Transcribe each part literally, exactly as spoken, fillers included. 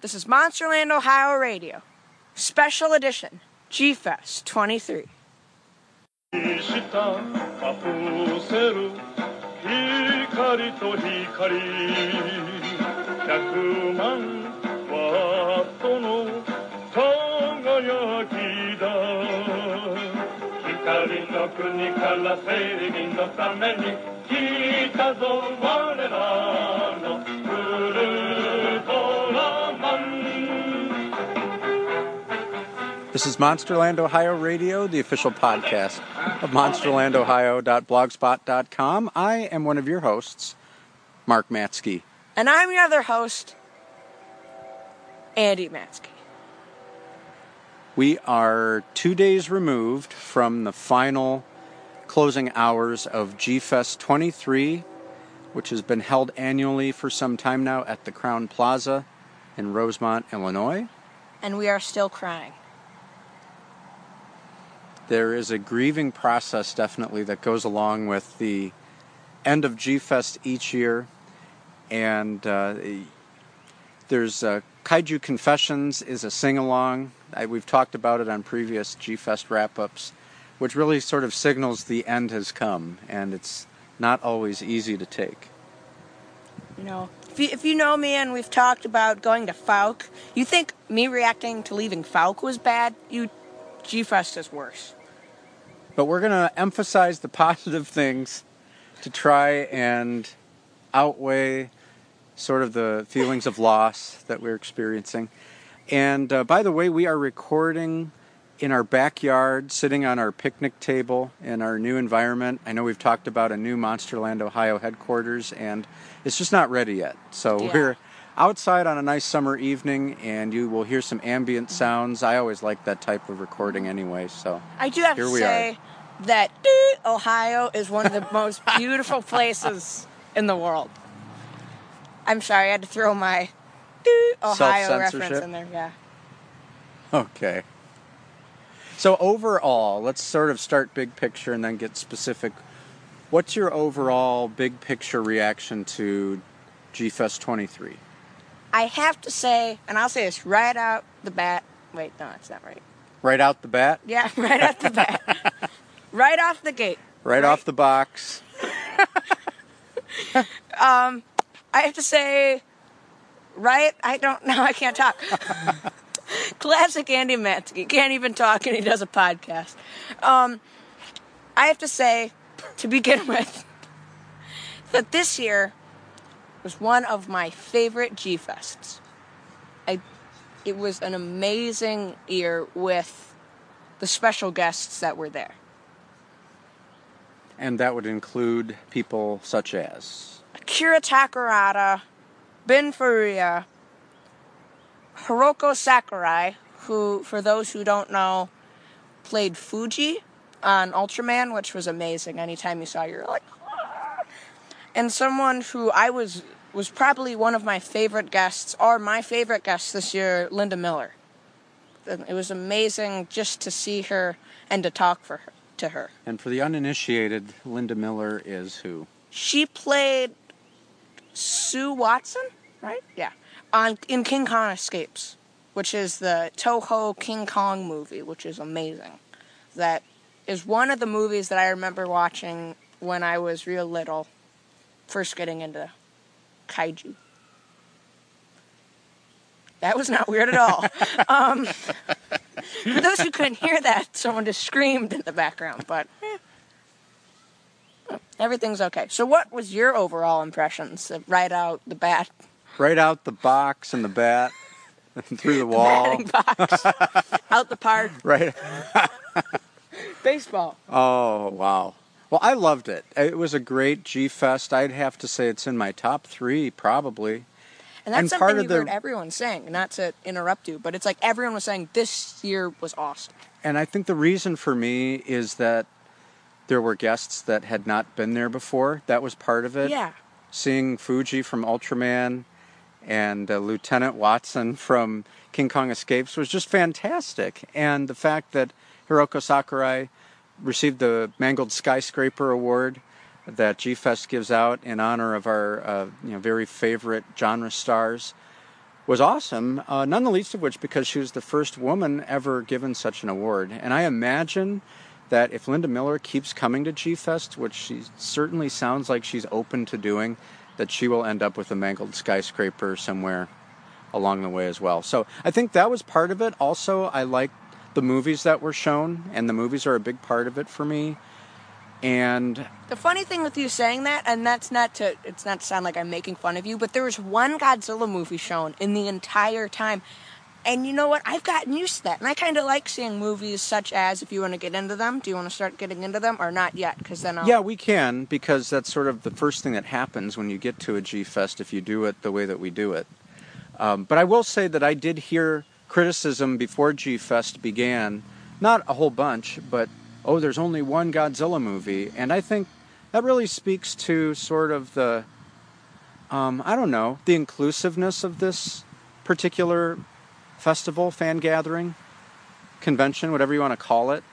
This is Monsterland, Ohio Radio, Special Edition, G-Fest twenty-three. 光と光ひゃくまんワットの輝きだ光の国から正義のために来たぞ我らのウルトラマン This is Monsterland Ohio Radio, the official podcast of monsterland ohio dot blogspot dot com. I am one of your hosts, Mark Matsky. And I'm your other host, Andy Matsky. We are two days removed from the final closing hours of G-Fest twenty-three, which has been held annually for some time now at the Crown Plaza in Rosemont, Illinois. And we are still crying. There is a grieving process, definitely, that goes along with the end of G-Fest each year. And uh, there's uh, Kaiju Confessions is a sing-along. I, we've talked about it on previous G-Fest wrap-ups, which really sort of signals the end has come, and it's not always easy to take. You know, if you, if you know me and we've talked about going to Falk, you think me reacting to leaving Falk was bad? You, G-Fest is worse. But we're going to emphasize the positive things to try and outweigh sort of the feelings of loss that we're experiencing. And uh, by the way, we are recording in our backyard, sitting on our picnic table in our new environment. I know we've talked about a new Monsterland Ohio headquarters, and it's just not ready yet. So yeah. We're outside on a nice summer evening, and you will hear some ambient sounds. I always like that type of recording anyway, so I do have here to we say are. that Ohio is one of the most beautiful places in the world. I'm sorry, I had to throw my Ohio reference in there. Yeah. Okay. So overall, let's sort of start big picture and then get specific. What's your overall big picture reaction to G-Fest twenty-three? I have to say, and I'll say this right out the bat. Wait, no, that's not right. Right out the bat? Yeah, right out the bat. Right off the gate. Right, right. Off the box. um, I have to say, right? I don't know. I can't talk. Classic Andy Matsky. Can't even talk, and he does a podcast. Um, I have to say, to begin with, that this year was one of my favorite G-Fests. I, it was an amazing year with the special guests that were there. And that would include people such as Akira Takarada, Ben Furuya, Hiroko Sakurai, who, for those who don't know, played Fuji on Ultraman, which was amazing. Anytime you saw her, you're like, ah! And someone who I was was probably one of my favorite guests, or my favorite guest this year, Linda Miller. It was amazing just to see her and to talk for her, to her. And for the uninitiated, Linda Miller is who? She played Sue Watson, right? Yeah. On in King Kong Escapes, which is the Toho King Kong movie, which is amazing. That is one of the movies that I remember watching when I was real little, first getting into kaiju. That was not weird at all. um, for those who couldn't hear that, someone just screamed in the background, but eh, everything's okay. So what was your overall impressions of right out the bat? Right out the box and the bat through the wall. The batting box. Out the park. Right. Baseball. Oh, wow. Well, I loved it. It was a great G-Fest. I'd have to say it's in my top three, probably. And that's and something part of you've the, heard everyone saying, not to interrupt you, but it's like everyone was saying this year was awesome. And I think the reason for me is that there were guests that had not been there before. That was part of it. Yeah. Seeing Fuji from Ultraman and uh, Lieutenant Watson from King Kong Escapes was just fantastic. And the fact that Hiroko Sakurai received the Mangled Skyscraper Award that G-Fest gives out in honor of our uh, you know, very favorite genre stars was awesome, uh, none the least of which because she was the first woman ever given such an award. And I imagine that if Linda Miller keeps coming to G-Fest, which she certainly sounds like she's open to doing, that she will end up with a Mangled Skyscraper somewhere along the way as well. So I think that was part of it. Also, I like the movies that were shown, and the movies are a big part of it for me. And the funny thing with you saying that, and that's not to, it's not to sound like I'm making fun of you, but there was one Godzilla movie shown in the entire time. And you know what? I've gotten used to that. And I kind of like seeing movies such as, if you want to get into them, do you want to start getting into them or not yet? Because then I'll... Yeah, we can, because that's sort of the first thing that happens when you get to a G-Fest if you do it the way that we do it. Um, but I will say that I did hear criticism before G-Fest began, not a whole bunch, but oh, there's only one Godzilla movie. And I think that really speaks to sort of the, um, I don't know, the inclusiveness of this particular festival, fan gathering, convention, whatever you want to call it,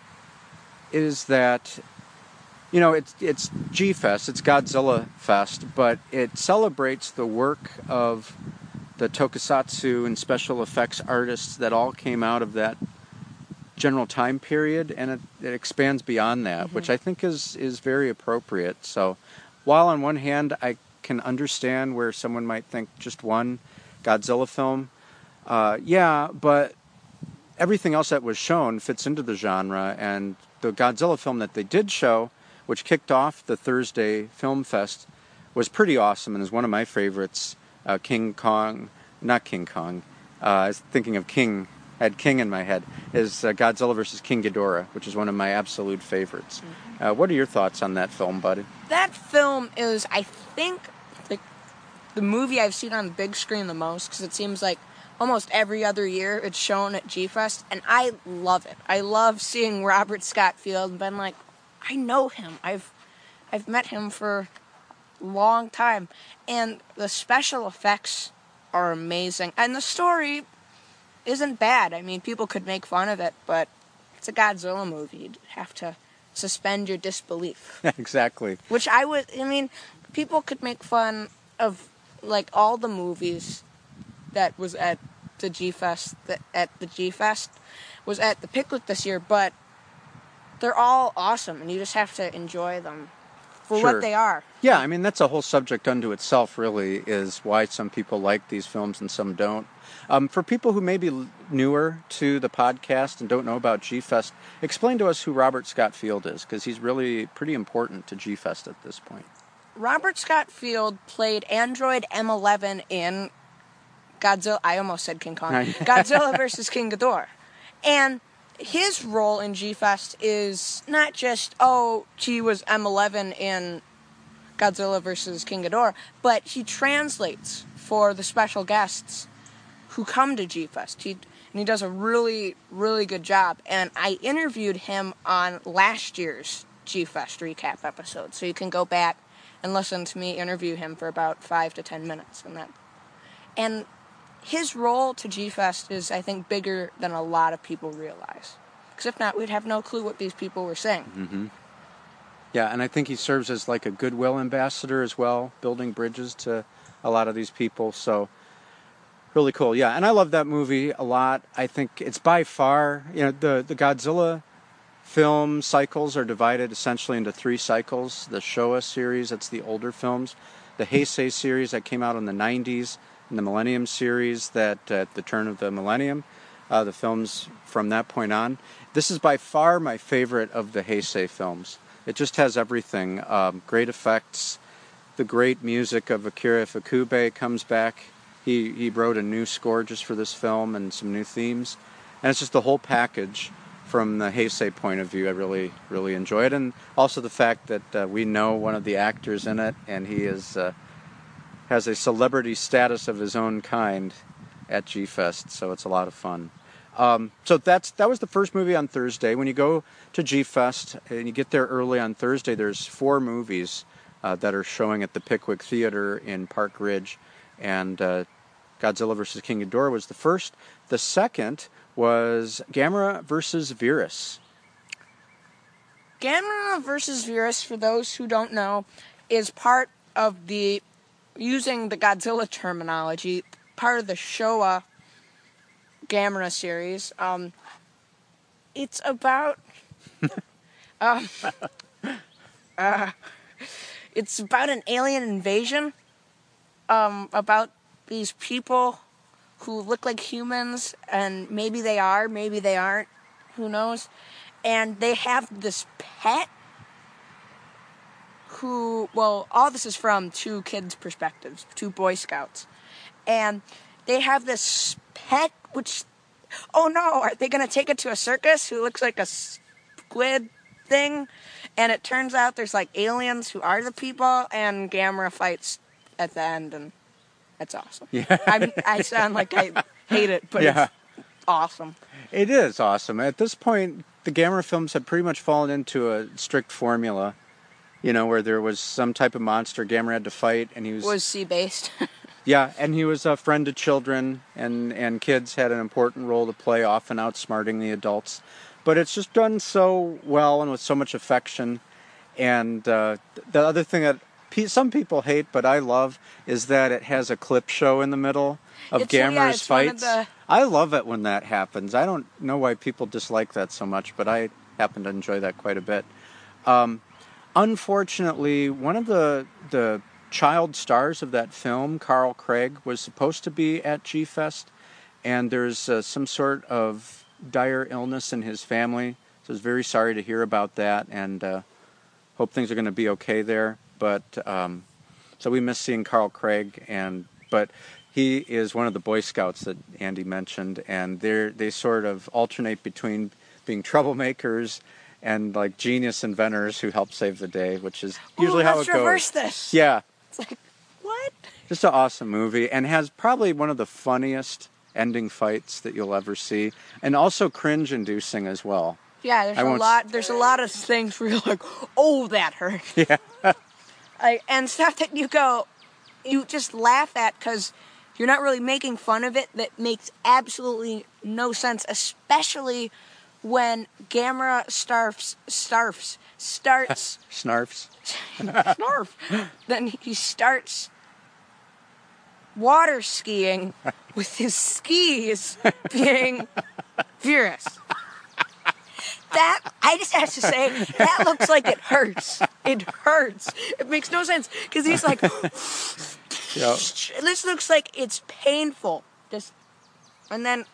is that, you know, it's, it's G-Fest, it's Godzilla Fest, but it celebrates the work of the tokusatsu and special effects artists that all came out of that general time period, and it, it expands beyond that, mm-hmm. which I think is is very appropriate. So while on one hand I can understand where someone might think just one Godzilla film, uh, yeah, but everything else that was shown fits into the genre, and the Godzilla film that they did show, which kicked off the Thursday Film Fest, was pretty awesome and is one of my favorites. uh, King Kong, not King Kong, uh, I was thinking of King, I had King in my head, is uh, Godzilla versus King Ghidorah, which is one of my absolute favorites. Mm-hmm. Uh, what are your thoughts on that film, buddy? That film is, I think, the, the movie I've seen on the big screen the most, because it seems like almost every other year it's shown at G-Fest, and I love it. I love seeing Robert Scott Field and been like, I know him. I've I've met him for a long time. And the special effects are amazing. And the story isn't bad. I mean, people could make fun of it, but it's a Godzilla movie. You'd have to suspend your disbelief. Exactly. Which I would, I mean, people could make fun of, like, all the movies that was at the G-Fest, that at the G-Fest, was at the Pickwick this year, but they're all awesome, and you just have to enjoy them for Sure. what they are. Yeah, I mean, that's a whole subject unto itself, really, is why some people like these films and some don't. Um, for people who may be newer to the podcast and don't know about G-Fest, explain to us who Robert Scott Field is, because he's really pretty important to G-Fest at this point. Robert Scott Field played Android M eleven in Godzilla, I almost said King Kong, Godzilla versus King Ghidorah. And his role in G-Fest is not just, oh, he was M eleven in Godzilla versus King Ghidorah, but he translates for the special guests who come to G-Fest. He, and he does a really, really good job. And I interviewed him on last year's G-Fest recap episode, so you can go back and listen to me interview him for about five to ten minutes. And that, and his role to G-Fest is, I think, bigger than a lot of people realize. Because if not, we'd have no clue what these people were saying. Mm-hmm. Yeah, and I think he serves as like a goodwill ambassador as well, building bridges to a lot of these people. So, really cool. Yeah, and I love that movie a lot. I think it's by far, you know, the, the Godzilla film cycles are divided essentially into three cycles. The Showa series, that's the older films. The Heisei series that came out in the nineties. And the Millennium series that at the turn of the millennium, uh, the films from that point on. This is by far my favorite of the Heisei films. It just has everything. Um, great effects. The great music of Akira Ifukube comes back. He he wrote a new score just for this film and some new themes. And it's just the whole package from the Heisei point of view. I really, really enjoy it. And also the fact that uh, we know one of the actors in it, and he is... Uh, has a celebrity status of his own kind at G-Fest, so it's a lot of fun. Um, so that's that was the first movie on Thursday. When you go to G-Fest and you get there early on Thursday, there's four movies uh, that are showing at the Pickwick Theater in Park Ridge, and uh, Godzilla versus King Ghidorah was the first. The second was Gamera versus Virus. Gamera versus Virus, for those who don't know, is part of the, using the Godzilla terminology, part of the Showa Gamera series. Um, it's about um, uh, it's about an alien invasion. Um, about these people who look like humans, and maybe they are, maybe they aren't. Who knows? And they have this pet who, well, all this is from two kids' perspectives, two Boy Scouts. And they have this pet, which, oh no, are they going to take it to a circus who looks like a squid thing? And it turns out there's like aliens who are the people, and Gamera fights at the end, and that's awesome. Yeah. I'm, I sound like I hate it, but Yeah. it's awesome. It is awesome. At this point, the Gamera films had pretty much fallen into a strict formula, you know, where there was some type of monster Gamera had to fight, and he was... Was sea-based. Yeah, and he was a friend to children, and, and kids had an important role to play, often outsmarting the adults. But it's just done so well and with so much affection. And uh, the other thing that pe- some people hate, but I love, is that it has a clip show in the middle of It's- yeah, Gamera's it's one of fights. the- I love it when that happens. I don't know why people dislike that so much, but I happen to enjoy that quite a bit. Um, unfortunately, one of the the child stars of that film, Carl Craig, was supposed to be at G-Fest, and there's uh, some sort of dire illness in his family, so I was very sorry to hear about that, and uh, hope things are going to be okay there. But um, so we miss seeing Carl Craig, and but he is one of the Boy Scouts that Andy mentioned, and they they sort of alternate between being troublemakers and like genius inventors who help save the day, which is usually Ooh, how let's it goes. reverse this. Yeah. It's like, what? Just an awesome movie, and has probably one of the funniest ending fights that you'll ever see, and also cringe-inducing as well. Yeah, there's I a won't lot. There's a lot of things where you're like, oh, that hurt. Yeah. Like, and stuff that you go, you just laugh at because you're not really making fun of it. That makes absolutely no sense, especially when Gamera starfs, starfs, starts, Snarfs. snarf. Then he starts water skiing with his skis being furious. That, I just have to say, that looks like it hurts. It hurts. It makes no sense. Because he's like, Yeah. this looks like it's painful. Just, and then,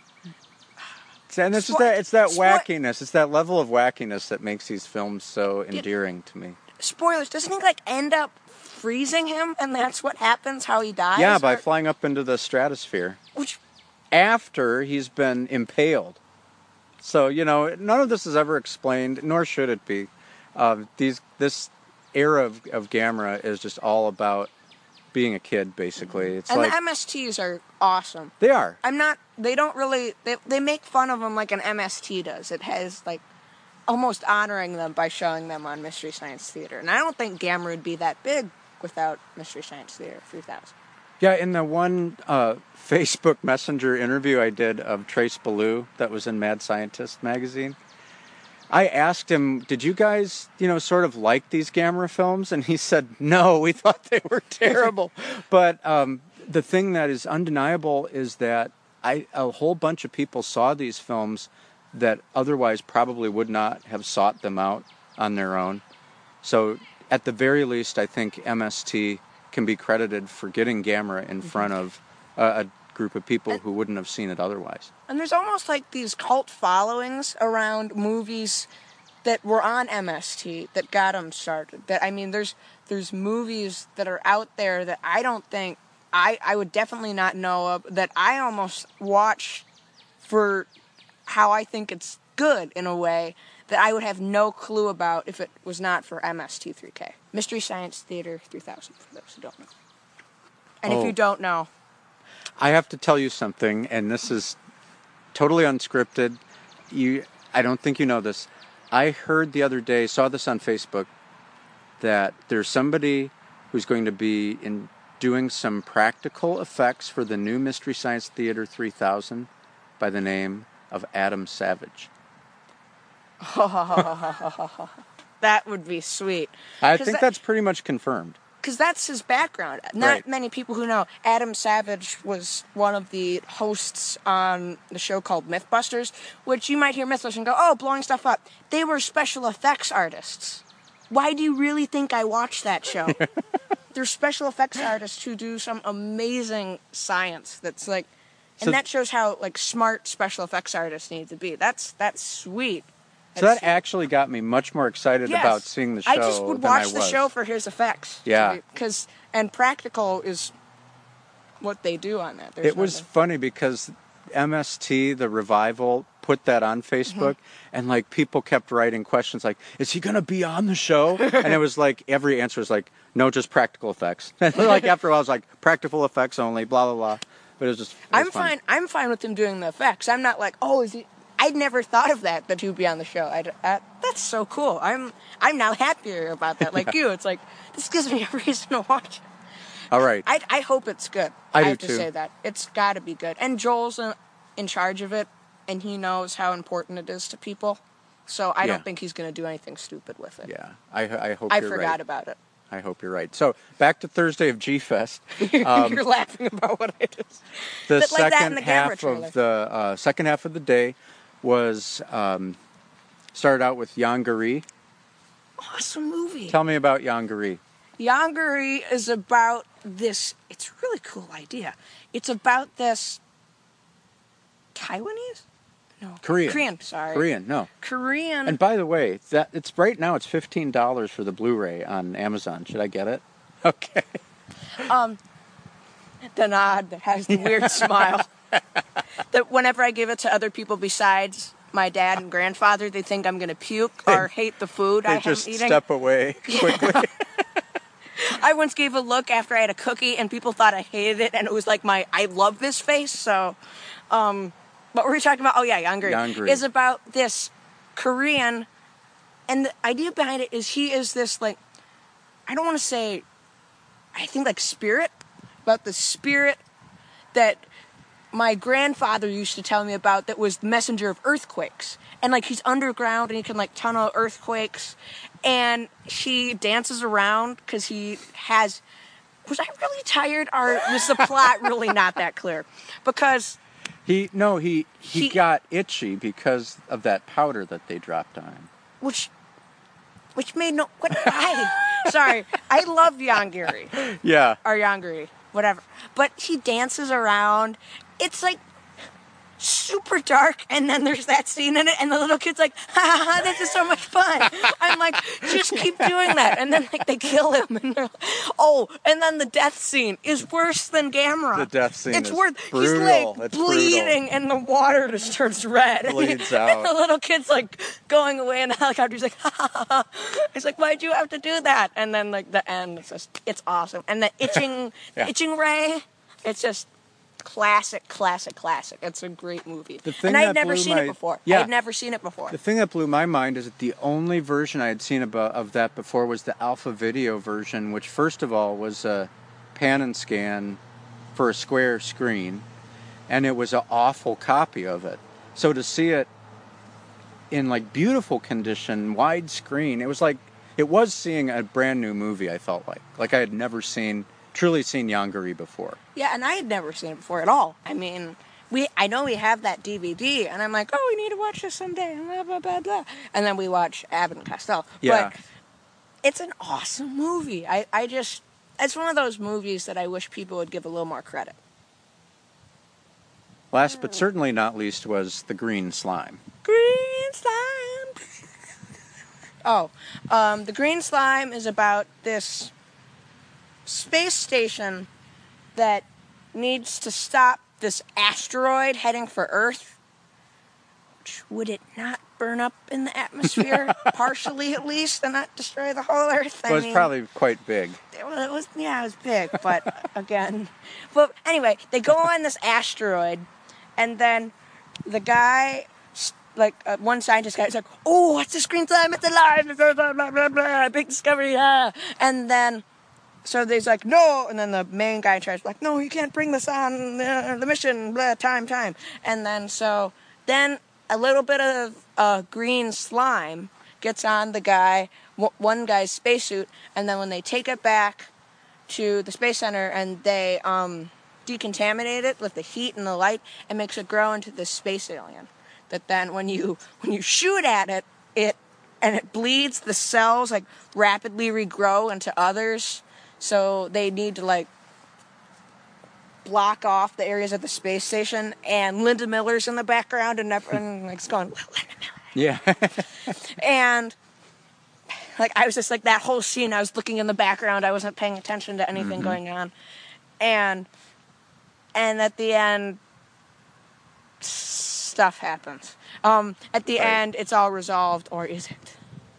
And it's just Spo- that it's that spo- wackiness. It's that level of wackiness that makes these films so endearing to me. spoilers, doesn't he like end up freezing him? And that's what happens, how he dies? Yeah, by Or- flying up into the stratosphere Which, after he's been impaled. So, you know, none of this is ever explained, nor should it be. Uh, these this era of, of Gamera is just all about being a kid, basically. It's and like the M S Ts are awesome. they are. I'm not, they don't really, they, they make fun of them like an M S T does. It has, like, almost honoring them by showing them on Mystery Science Theater. And I don't think Gamera would be that big without Mystery Science Theater three thousand. Yeah, in the one uh, Facebook Messenger interview I did of Trace Ballou that was in Mad Scientist magazine, I asked him, did you guys, you know, sort of like these Gamera films? And he said, no, we thought they were terrible. But um, the thing that is undeniable is that I a whole bunch of people saw these films that otherwise probably would not have sought them out on their own. So at the very least, I think M S T can be credited for getting Gamera in front of uh, a group of people who wouldn't have seen it otherwise. And there's almost like these cult followings around movies that were on M S T that got them started. That I mean, there's there's movies that are out there that I don't think I I would definitely not know of, that I almost watch for how I think it's good in a way that I would have no clue about if it was not for M S T three K. Mystery Science Theater three thousand, for those who don't know. And Oh. if you don't know, I have to tell you something, and this is totally unscripted. You, I don't think you know this. I heard the other day, saw this on Facebook, that there's somebody who's going to be in doing some practical effects for the new Mystery Science Theater three thousand by the name of Adam Savage. that would be sweet. I 'Cause think that- that's pretty much confirmed. because that's his background. Not Right. many people who know. Adam Savage was one of the hosts on the show called Mythbusters, which you might hear Mythbusters and go, oh, blowing stuff up. They were special effects artists. Why do you really think I watched that show? They're special effects artists who do some amazing science that's like, and So- that shows how like smart special effects artists need to be. That's that's sweet. So that actually got me much more excited Yes. about seeing the show I just would than I watch the was. show for his effects. Yeah. Because and practical is what they do on that. There's It was nothing- funny because M S T, the revival, put that on Facebook, Mm-hmm. and like people kept writing questions like, "Is he gonna be on the show?" And it was like every answer was like, "No, just practical effects." And like after a while, I was like, "Practical effects only." Blah blah blah. But it was just. It was I'm fun. fine. I'm fine with him doing the effects. I'm not like, oh, is he? I'd never thought of that that he would be on the show. I, uh, that's so cool. I'm I'm now happier about that. Like you, it's like this gives me a reason to watch it. All right. I I hope it's good. I do have to too. say that it's got to be good. And Joel's in, in charge of it, and he knows how important it is to people. So I Yeah. don't think he's going to do anything stupid with it. Yeah, I, I hope I you're forgot right. about it. I hope you're right. So back to Thursday of G Fest. Um, You're laughing about what I just. the But like that in second the camera half trailer. of the uh, second half of the day was um, started out with Yangaree. Awesome movie. Tell me about Yangaree. Yangaree is about this. It's a really cool idea. It's about this Taiwanese? No. Korean. Korean, sorry. Korean, no. Korean. And by the way, that it's right now it's fifteen dollars for the Blu-ray on Amazon. Should I get it? Okay. the nod that has the weird smile. That whenever I give it to other people besides my dad and grandfather, they think I'm going to puke or hate the food I They am just eating. step away quickly. I once gave a look after I had a cookie and people thought I hated it, and it was like my I love this face. So, um, what were we talking about? Oh yeah, Yangaree Yangaree. is about this Korean, and the idea behind it is he is this like, I don't want to say, I think like spirit, about the spirit that my grandfather used to tell me about that was the messenger of earthquakes. And like he's underground and he can like tunnel earthquakes. And he dances around because he has. Was I really tired or was the plot really not that clear? Because he no, he, he He- got itchy because of that powder that they dropped on him. which which made no what I sorry. I love Yangaree. Yeah. Or Yangaree, whatever. But he dances around. It's like super dark, and then there's that scene in it, and the little kid's like, ha ha ha, this is so much fun. I'm like, just keep doing that. And then like they kill him, and they're like, oh, and then the death scene is worse than Gamera. The death scene it's is worse. brutal. He's like It's bleeding, brutal. and the water just turns red. Bleeds and out. the little kid's like going away in the helicopter. He's like, ha ha ha, ha. He's like, why'd you have to do that? And then like the end, it's just, it's awesome. And the itching, Yeah. itching ray, it's just classic, classic, classic. It's a great movie. The thing and I'd that never blew seen my- it before. Yeah. I'd never seen it before. The thing that blew my mind is that the only version I had seen about, of that before was the Alpha Video version, which first of all was a pan and scan for a square screen, and it was an awful copy of it. So to see it in like beautiful condition, widescreen, it was like it was seeing a brand new movie. I felt like like I had never seen truly seen Yangaree before. Yeah, and I had never seen it before at all. I mean, we I know we have that D V D, and I'm like, oh, we need to watch this someday, and blah, blah, blah, blah. And then we watch Abbott and Costello. Yeah. But it's an awesome movie. I, I just, it's one of those movies that I wish people would give a little more credit. Last but certainly not least was the Green Slime. Green Slime. Oh, um, the Green Slime is about this space station that needs to stop this asteroid heading for Earth. Which, would it not burn up in the atmosphere, partially at least, and not destroy the whole Earth? I Well, it's mean, probably quite big. well, it was, yeah, it was big, but again. But anyway, they go on this asteroid, and then the guy, like uh, one scientist guy, is like, "Oh, what's this green slime? It's alive! It's blah, blah, blah, blah, blah, big discovery!" Yeah. And then, so they's like, "No!" And then the main guy tries, like, "No, you can't bring this on uh, the mission. Blah, time, time." And then so then a little bit of uh, green slime gets on the guy, w- one guy's spacesuit, and then when they take it back to the Space Center, and they um, decontaminate it with the heat and the light, and makes it grow into this space alien. That then, when you when you shoot at it, it and it bleeds, the cells like rapidly regrow into others. So they need to like block off the areas of the space station, and Linda Miller's in the background, and everyone like it's going, Linda Miller. Yeah. And like I was just like that whole scene, I was looking in the background, I wasn't paying attention to anything Mm-hmm. going on, and and at the end, stuff happens. Um, at the Right. end, it's all resolved, or is it?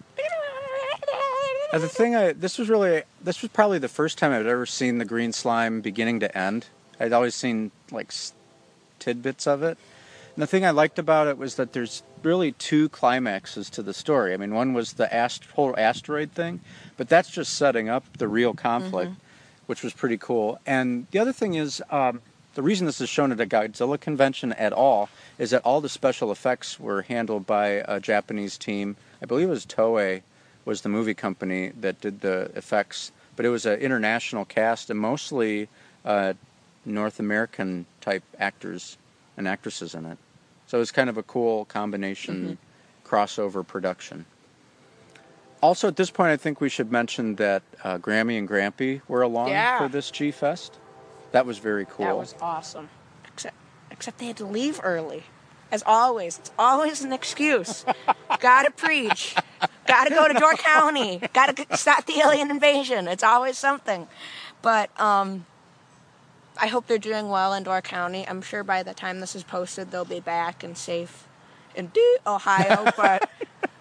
Now, the thing I this was really this was probably the first time I'd ever seen the green slime beginning to end. I'd always seen like s- tidbits of it. And the thing I liked about it was that there's really two climaxes to the story. I mean, one was the ast- whole asteroid thing, but that's just setting up the real conflict, which was pretty cool. And the other thing is, um, the reason this is shown at a Godzilla convention at all is that all the special effects were handled by a Japanese team. I believe it was Toei was the movie company that did the effects, but it was an international cast and mostly uh, North American type actors and actresses in it. So it was kind of a cool combination crossover production. Also, at this point, I think we should mention that uh, Grammy and Grampy were along Yeah. for this G-Fest. That was very cool. That was awesome. Except, except they had to leave early. As always, it's always an excuse. Gotta preach. Gotta go to Door County. Gotta g- stop the alien invasion. It's always something. But um, I hope they're doing well in Door County. I'm sure by the time this is posted, they'll be back and safe in D- Ohio. But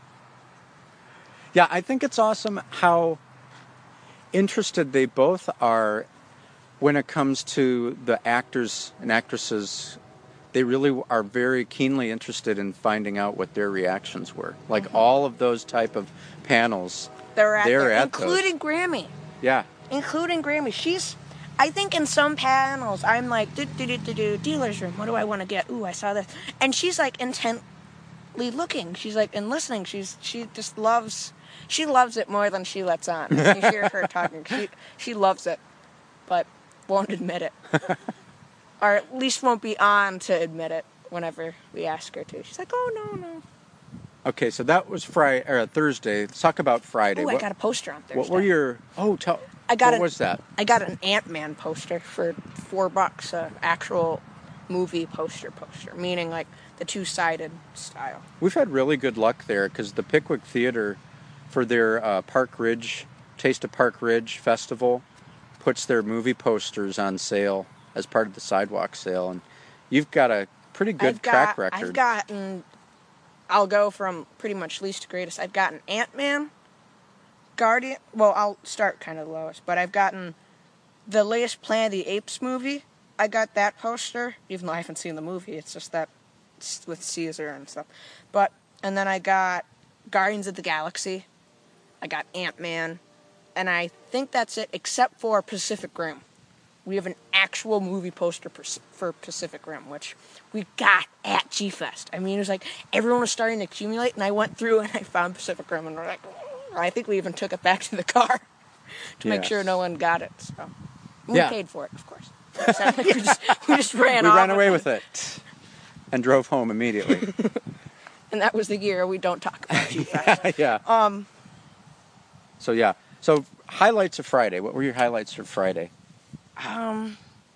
Yeah, I think it's awesome how interested they both are when it comes to the actors and actresses. They really are very keenly interested in finding out what their reactions were. Like all of those type of panels, they're at, They're there, at including Grammy. yeah, Including Grammy. She's, I think in some panels, I'm like, do, do, do, do, do, dealer's room, what do I want to get? Ooh, I saw this. And she's like intently looking. She's like, and listening. She's, she just loves, she loves it more than she lets on. You hear her talking. She, she loves it, but won't admit it. Or at least won't be on to admit it whenever we ask her to. She's like, oh, no, no. Okay, so that was Friday or Thursday. Let's talk about Friday. Oh, I what, got a poster on Thursday. what were your? Oh, tell. I got what an- was that? I got an Ant-Man poster for four bucks, a actual movie poster poster, meaning like the two-sided style. We've had really good luck there because the Pickwick Theater, for their uh, Park Ridge Taste of Park Ridge Festival, puts their movie posters on sale as part of the sidewalk sale, and you've got a pretty good I've track got, record. I've gotten, I'll go from pretty much least to greatest. I've gotten Ant-Man, Guardian, well, I'll start kind of lowest, but I've gotten the latest Planet of the Apes movie. I got that poster, even though I haven't seen the movie. It's just that it's with Caesar and stuff. But, and then I got Guardians of the Galaxy. I got Ant-Man. And I think that's it, except for Pacific Rim. We have an actual movie poster for Pacific Rim, which we got at G-Fest. I mean, it was like everyone was starting to accumulate, and I went through and I found Pacific Rim, and we're like, I think we even took it back to the car to make Yes. sure no one got it. So we Yeah. paid for it, of course. So we, just, we just ran we off. ran away with it and drove home immediately. And that was the year we don't talk about G-Fest. yeah. Um, So yeah. So highlights of Friday. What were your highlights for Friday? Um,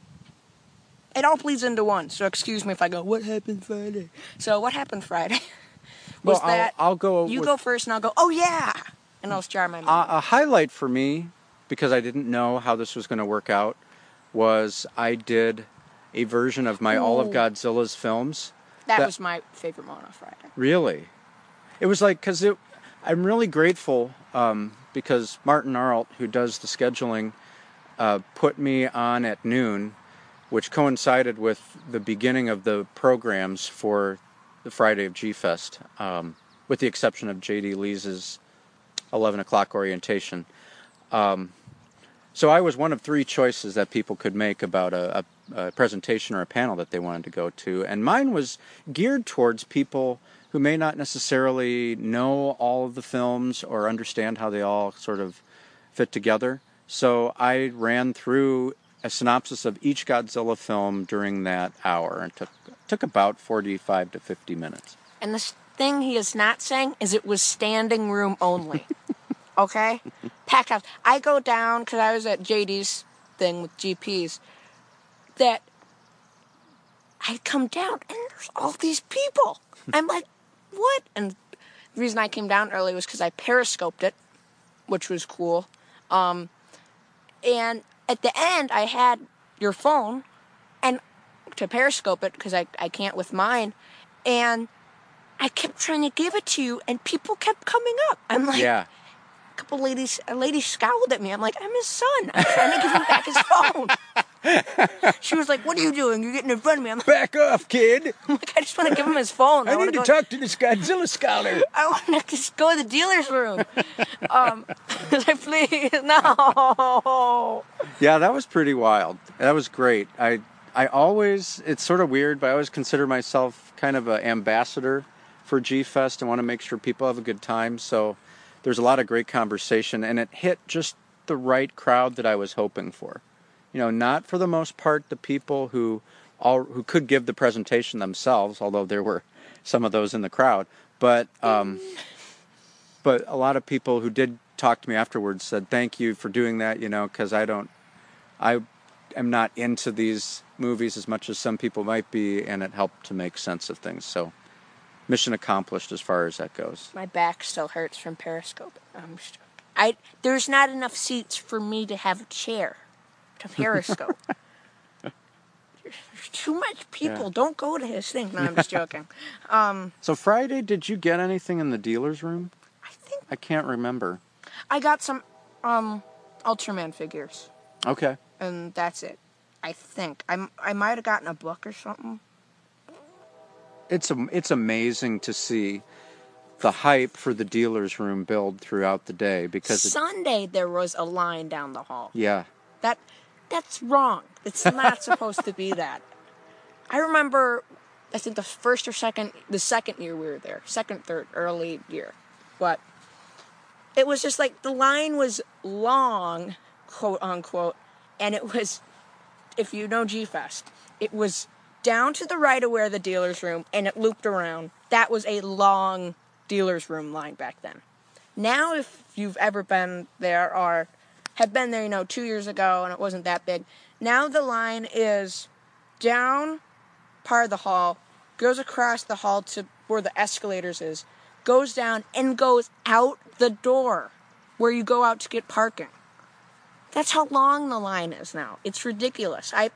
it all bleeds into one, so excuse me if I go, what happened Friday? So what happened Friday was Well, I'll- that I'll go you with- go first and I'll go, oh yeah, and I'll jar my Uh, mouth. a highlight for me, because I didn't know how this was going to work out, was I did a version of my all of Ooh. Godzilla's films. that, that- was my favorite moment of Friday. Really? It was like, because it, I'm really grateful um, because Martin Arlt, who does the scheduling, uh, put me on at noon, which coincided with the beginning of the programs for the Friday of G-Fest, um, with the exception of J D Lee's eleven o'clock orientation. Um, so I was one of three choices that people could make about a, a, a presentation or a panel that they wanted to go to, and mine was geared towards people who may not necessarily know all of the films or understand how they all sort of fit together. So I ran through a synopsis of each Godzilla film during that hour. It took took about forty-five to fifty minutes. And the thing he is not saying is it was standing room only. Okay? Packed house. I go down, because I was at J D's thing with G Ps, that I come down and there's all these people. I'm like, what? And the reason I came down early was because I periscoped it, which was cool. Um, and at the end, I had your phone and to periscope it, because I, I can't with mine. And I kept trying to give it to you, and people kept coming up. I'm like, Yeah. a couple ladies, a lady scowled at me. I'm like, I'm his son. I'm trying to give him back his phone. She was like, what are you doing? You're getting in front of me. I'm like, Back off, kid. I'm like, I just want to give him his phone. I, wanna need to go, talk to this Godzilla scholar. I want to just go to the dealer's room. um, I was like, please, no. Yeah, that was pretty wild. That was great. I I always, it's sort of weird, but I always consider myself kind of an ambassador for G-Fest and want to make sure people have a good time. So there's a lot of great conversation, and it hit just the right crowd that I was hoping for. You know, not for the most part the people who all who could give the presentation themselves, although there were some of those in the crowd, but um, but a lot of people who did talk to me afterwards said, thank you for doing that, you know, because I don't, I am not into these movies as much as some people might be, and it helped to make sense of things. So mission accomplished as far as that goes. My back still hurts from periscope. I'm just, I there's not enough seats for me to have a chair to periscope. There's too much people. Yeah. Don't go to his thing. No, I'm just joking. Um, So Friday, did you get anything in the dealer's room? I think I can't remember. I got some um, Ultraman figures, Okay. and that's it. I think I I might have gotten a book or something. It's a, it's amazing to see the hype for the dealer's room build throughout the day, because it, Sunday there was a line down the hall. yeah. That that's wrong. It's not supposed to be that. I remember, I think the first or second, the second year we were there, second, third, early year, but it was just like the line was long, quote unquote, and it was, if you know G-Fest, it was down to the right of where the dealer's room, and it looped around. That was a long dealer's room line back then. Now, if you've ever been there or have been there, you know, two years ago, and it wasn't that big, now the line is down part of the hall, goes across the hall to where the escalators is, goes down, and goes out the door where you go out to get parking. That's how long the line is now. It's ridiculous. I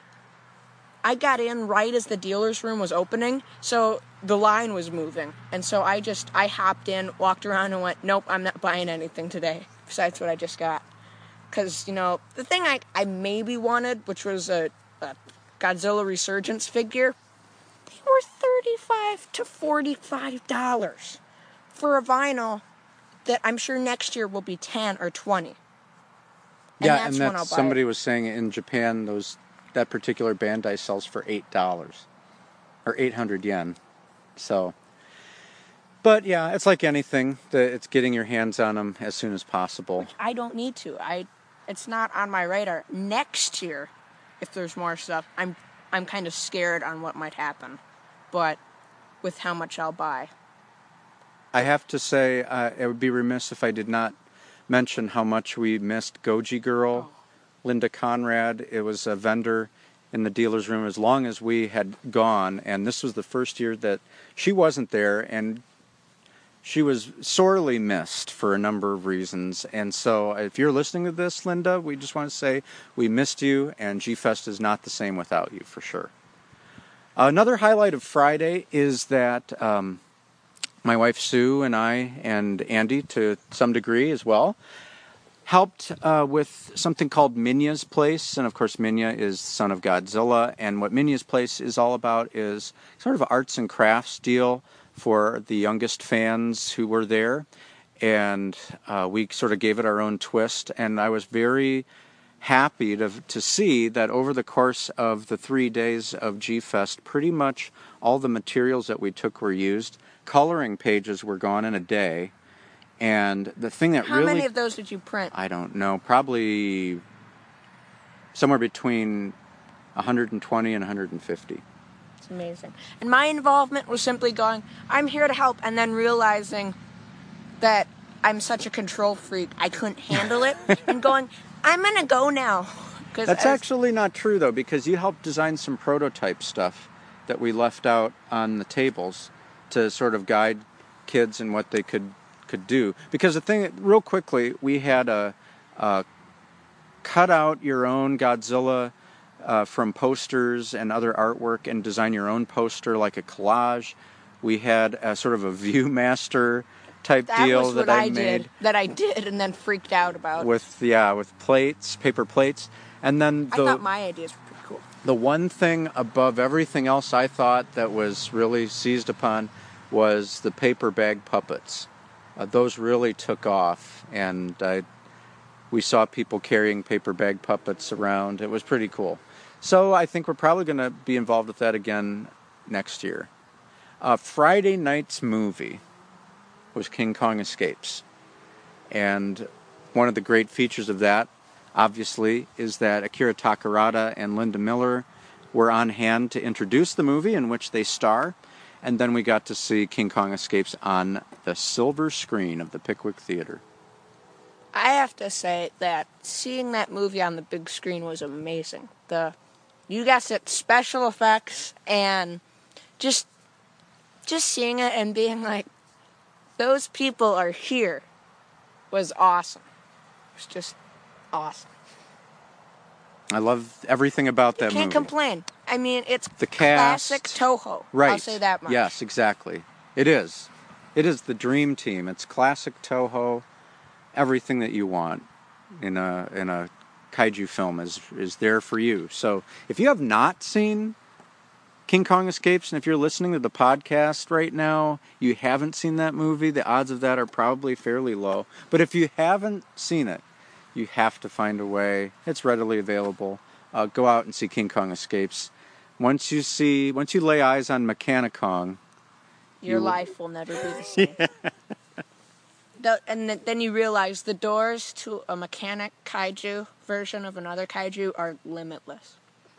I got in right as the dealer's room was opening, so the line was moving. And so I just, I hopped in, walked around, and went, nope, I'm not buying anything today, besides what I just got. Because, you know, the thing I, I maybe wanted, which was a, a Godzilla Resurgence figure, they were thirty-five to forty-five dollars for a vinyl that I'm sure next year will be ten or twenty. And Yeah, that's and when that's, I'll buy somebody it. was saying in Japan, those that particular Bandai sells for eight dollars or eight hundred yen. So, but yeah, it's like anything. The, it's getting your hands on them as soon as possible. I don't need to. I, it's not on my radar. Next year, if there's more stuff, I'm I'm kind of scared on what might happen, but with how much I'll buy. I have to say, uh, it would be remiss if I did not mention how much we missed Goji Girl, Oh. Linda Conrad. It was a vendor in the dealer's room as long as we had gone, and this was the first year that she wasn't there, and she was sorely missed for a number of reasons. And so if you're listening to this, Linda, we just want to say we missed you, and G-Fest is not the same without you, for sure. Another highlight of Friday is that um, my wife Sue and I, and Andy to some degree as well, helped uh, with something called Minya's Place. And of course, Minya is son of Godzilla. And what Minya's Place is all about is sort of an arts and crafts deal for the youngest fans who were there. And uh, we sort of gave it our own twist. And I was very happy to to see that over the course of the three days of G-Fest, pretty much all the materials that we took were used. Coloring pages were gone in a day. And the thing that How really... many of those did you print? I don't know. Probably somewhere between one hundred twenty and one hundred fifty. It's amazing. And my involvement was simply going, I'm here to help, and then realizing that I'm such a control freak, I couldn't handle it, and going, I'm going to go now. That's actually not true, though, because you helped design some prototype stuff that we left out on the tables to sort of guide kids in what they could could do. Because the thing, real quickly, we had a, a cut out your own Godzilla uh, from posters and other artwork and design your own poster like a collage. We had a sort of a Viewmaster type that deal was what that I, I made. Did, that I did and then freaked out about. With, yeah, with plates, paper plates. And then the, I thought my ideas were pretty cool. The one thing above everything else I thought that was really seized upon was the paper bag puppets. Uh, those really took off, and I, we saw people carrying paper bag puppets around. It was pretty cool. So I think we're probably going to be involved with that again next year. Uh, Friday night's movie was King Kong Escapes. And one of the great features of that, obviously, is that Akira Takarada and Linda Miller were on hand to introduce the movie in which they star. And then we got to see King Kong Escapes on the silver screen of the Pickwick Theater. I have to say that seeing that movie on the big screen was amazing. The, you guessed it, special effects and just, just seeing it and being like, those people are here was awesome. It was just awesome. I love everything about that movie. Can't complain. I mean, it's the cast, classic Toho. Right. I'll say that much. Yes, exactly. It is. It is the dream team. It's classic Toho. Everything that you want in a in a kaiju film is is there for you. So if you have not seen King Kong Escapes, and if you're listening to the podcast right now, you haven't seen that movie, the odds of that are probably fairly low. But if you haven't seen it, you have to find a way. It's readily available. Uh, go out and see King Kong Escapes. Once you see, once you lay eyes on Mechanicong, your you, life will never be the same. Yeah. the, and the, then you realize the doors to a mechanic kaiju version of another kaiju are limitless.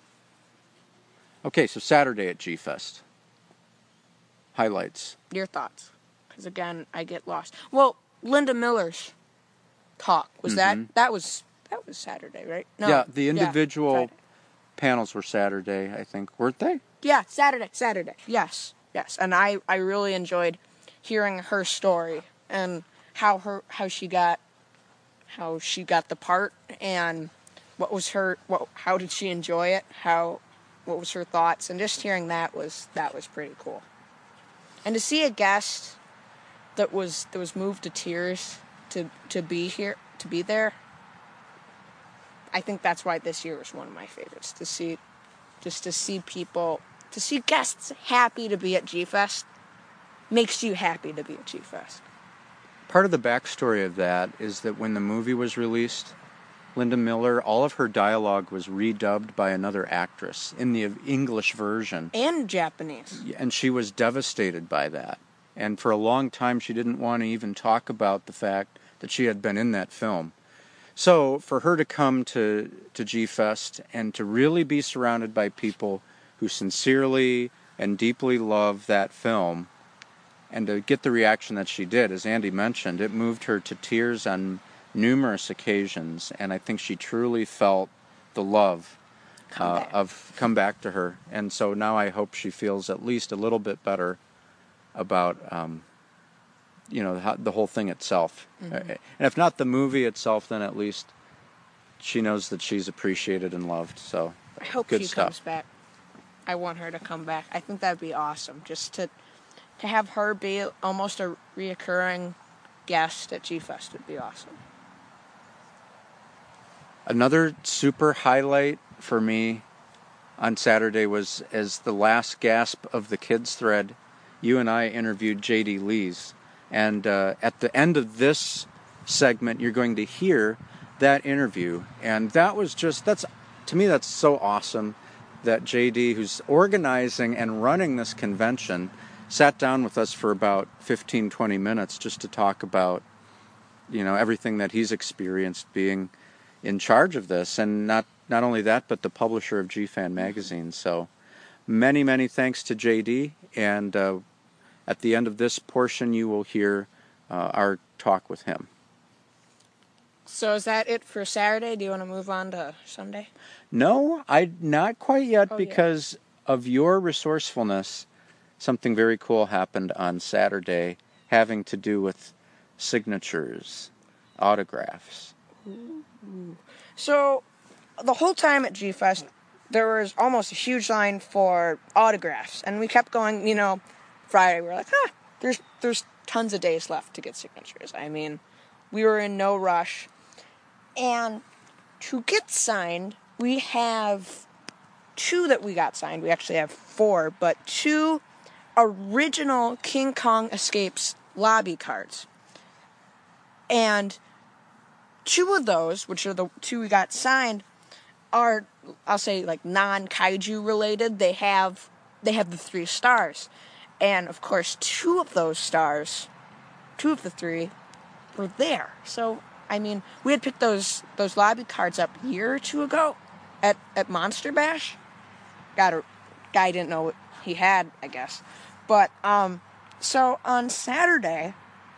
Okay, so Saturday at G-Fest. Highlights. Your thoughts. Because again, I get lost. Well, Linda Miller's talk was mm-hmm. that that was that was Saturday, right? No. Yeah, the individual yeah, panels were Saturday, I think, weren't they? Yeah, Saturday, Saturday. Yes, yes, and I, I really enjoyed hearing her story and how her how she got how she got the part and what was her what how did she enjoy it? How what was her thoughts? And just hearing that was that was pretty cool. And to see a guest that was that was moved to tears to to be here, to be there, I think that's why this year was one of my favorites. To see, just to see people, to see guests happy to be at G-Fest makes you happy to be at G-Fest. Part of the backstory of that is that when the movie was released, Linda Miller, all of her dialogue was redubbed by another actress in the English version. And Japanese. And she was devastated by that. And for a long time, she didn't want to even talk about the fact that she had been in that film. So for her to come to, to G-Fest and to really be surrounded by people who sincerely and deeply love that film, and to get the reaction that she did, as Andy mentioned, it moved her to tears on numerous occasions, and I think she truly felt the love uh, of come back to her. And so now I hope she feels at least a little bit better about, um, you know, the, the whole thing itself. Mm-hmm. And if not the movie itself, then at least she knows that she's appreciated and loved. So I hope good she stuff. comes back. I want her to come back. I think that'd be awesome. Just to to have her be almost a reoccurring guest at G-Fest would be awesome. Another super highlight for me on Saturday was, as the last gasp of the kids thread, you and I interviewed J D Lees. And uh, at the end of this segment, you're going to hear that interview. And that was just, that's, to me, that's so awesome that J D, who's organizing and running this convention, sat down with us for about fifteen, twenty minutes just to talk about you know, everything that he's experienced being in charge of this, and not not only that, but the publisher of G Fan magazine. So many, many thanks to J D, and uh, at the end of this portion, you will hear uh, our talk with him. So is that it for Saturday? Do you want to move on to Sunday? No, I not quite yet, Oh, yeah. because of your resourcefulness. Something very cool happened on Saturday, having to do with signatures, autographs. So the whole time at G-Fest, there was almost a huge line for autographs, and we kept going. You know, Friday we were like, ah, there's there's tons of days left to get signatures. I mean, we were in no rush. And to get signed, we have two that we got signed. We actually have four, but two original King Kong Escapes lobby cards. And two of those, which are the two we got signed, are, I'll say, like non-kaiju related. They have they have the three stars. And of course, two of those stars, two of the three, were there. So I mean, we had picked those those lobby cards up a year or two ago at, at Monster Bash. Got a guy didn't know what he had, I guess. But um, so on Saturday,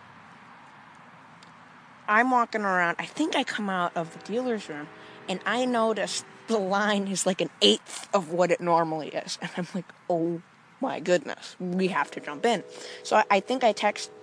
I'm walking around. I think I come out of the dealer's room, and I notice the line is like an eighth of what it normally is, and I'm like, oh my goodness, we have to jump in. So I, I think I text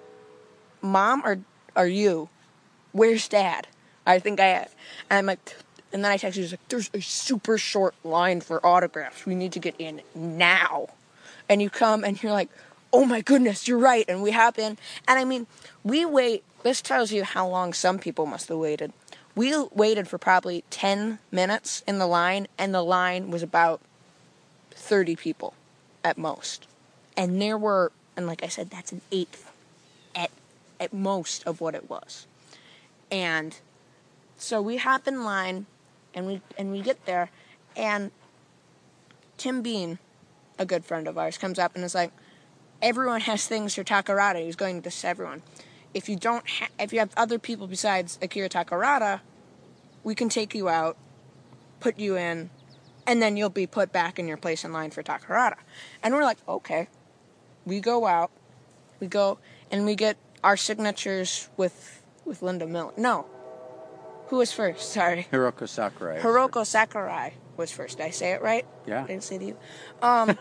Mom or or you. Where's Dad? I think I, and I'm like, and then I text you, like, there's a super short line for autographs. We need to get in now. And you come and you're like, oh my goodness, you're right. And we hop in. And I mean, we wait, this tells you how long some people must have waited. We waited for probably ten minutes in the line, and the line was about thirty people at most. And there were, and like I said, that's an eighth at, at most of what it was. And so we hop in line, and we and we get there, and Tim Bean, a good friend of ours, comes up and is like, everyone has things for Takarada. He's going to this to everyone. If you don't, ha- if you have other people besides Akira Takarada, we can take you out, put you in, and then you'll be put back in your place in line for Takarada. And we're like, okay. We go out, we go, and we get our signatures with... with Linda Miller. No. Who was first? Sorry. Hiroko Sakurai. Hiroko Sakurai was first. Did I say it right? Yeah. I didn't say to you. Um,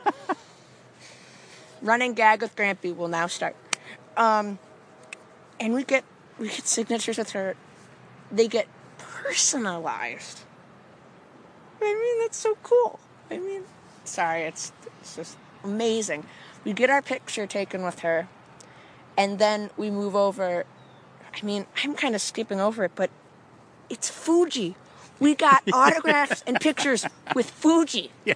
running gag with Grampy will now start. Um, and we get we get signatures with her. They get personalized. I mean, that's so cool. I mean, sorry, it's, it's just amazing. We get our picture taken with her, and then we move over. I mean, I'm kind of skipping over it, but it's Fuji. We got autographs and pictures with Fuji. Yeah.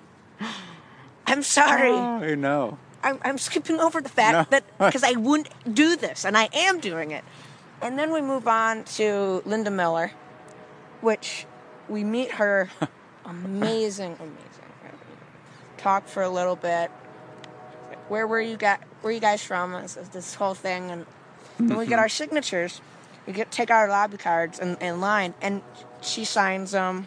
I'm sorry. Oh, I know. I'm, I'm skipping over the fact No. that, because I wouldn't do this, and I am doing it. And then we move on to Linda Miller, which we meet her. Amazing, amazing. Talk for a little bit. Where were you guys? Where are you guys from? This, this whole thing, and then we get our signatures. We get take our lobby cards in, in line, and she signs them.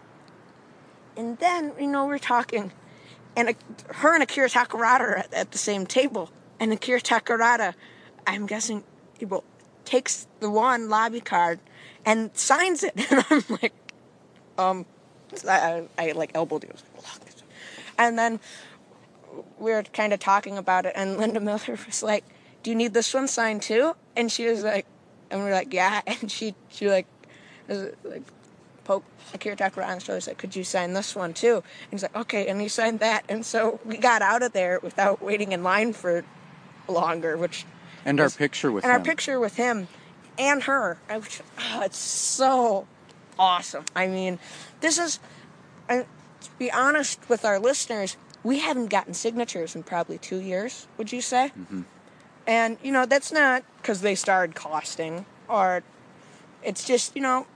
And then, you know, we're talking, and uh, her and Akira Takarada are at, at the same table. And Akira Takarada, I'm guessing, well, takes the one lobby card and signs it. And I'm like, um, I, I, I like elbowed you. And then we were kind of talking about it, and Linda Miller was like, do you need this one signed too? And she was like, and we were like, yeah. And she, she like, was like, poke Akira Takarada on the shoulder, said, could you sign this one too? And he's like, okay. And he signed that. And so we got out of there without waiting in line for longer, which. And was, our picture with and him. And our picture with him and her. I was, oh, it's so awesome. I mean, this is, and to be honest with our listeners, we haven't gotten signatures in probably two years, would you say? Mm-hmm. And, you know, that's not because they started costing, or it's just, you know,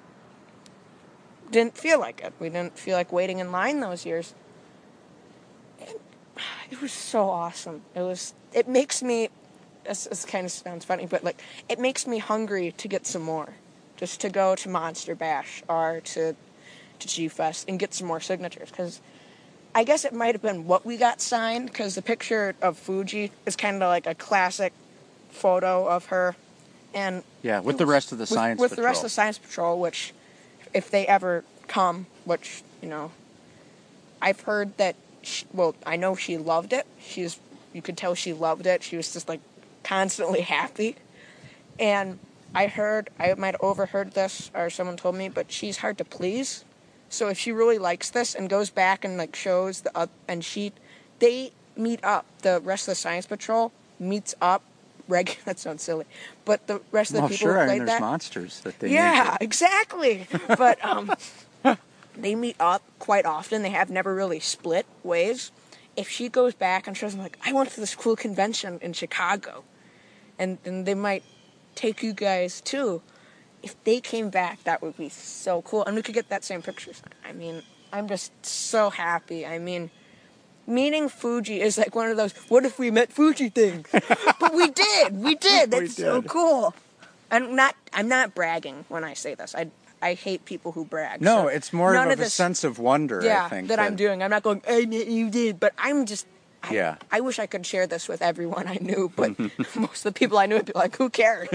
didn't feel like it. We didn't feel like waiting in line those years. And it was so awesome. It was, it makes me, this, this kind of sounds funny, but like it makes me hungry to get some more, just to go to Monster Bash or to to G Fest and get some more signatures. Because I guess it might have been what we got signed. Because the picture of Fuji is kind of like a classic photo of her, and Yeah, with the rest of the with, Science with Patrol. the rest of the Science Patrol, which if they ever come, which you know, I've heard that. She, well, I know she loved it. She's, you could tell she loved it. She was just like constantly happy. And I heard, I might have overheard this or someone told me, but she's hard to please. So if she really likes this and goes back and like shows the up, and she, they meet up. The rest of the Science Patrol meets up. Reg, that sounds silly, but the rest of the Well, people sure, who I mean, played there's that, monsters that they yeah, need to- exactly. But um, they meet up quite often. They have never really split ways. If she goes back and shows them, like, I went to this cool convention in Chicago, and, and they might take you guys too. If they came back, that would be so cool. And we could get that same picture. I mean, I'm just so happy. I mean, meeting Fuji is like one of those, what if we met Fuji things? But we did. We did. That's We so did. cool. I'm not, I'm not bragging when I say this. I I hate people who brag. No, so it's more none of, of a this, sense of wonder, yeah, I think. that I'm doing. I'm not going, I met you did, but I'm just, I, Yeah. I wish I could share this with everyone I knew, but most of the people I knew would be like, who cares?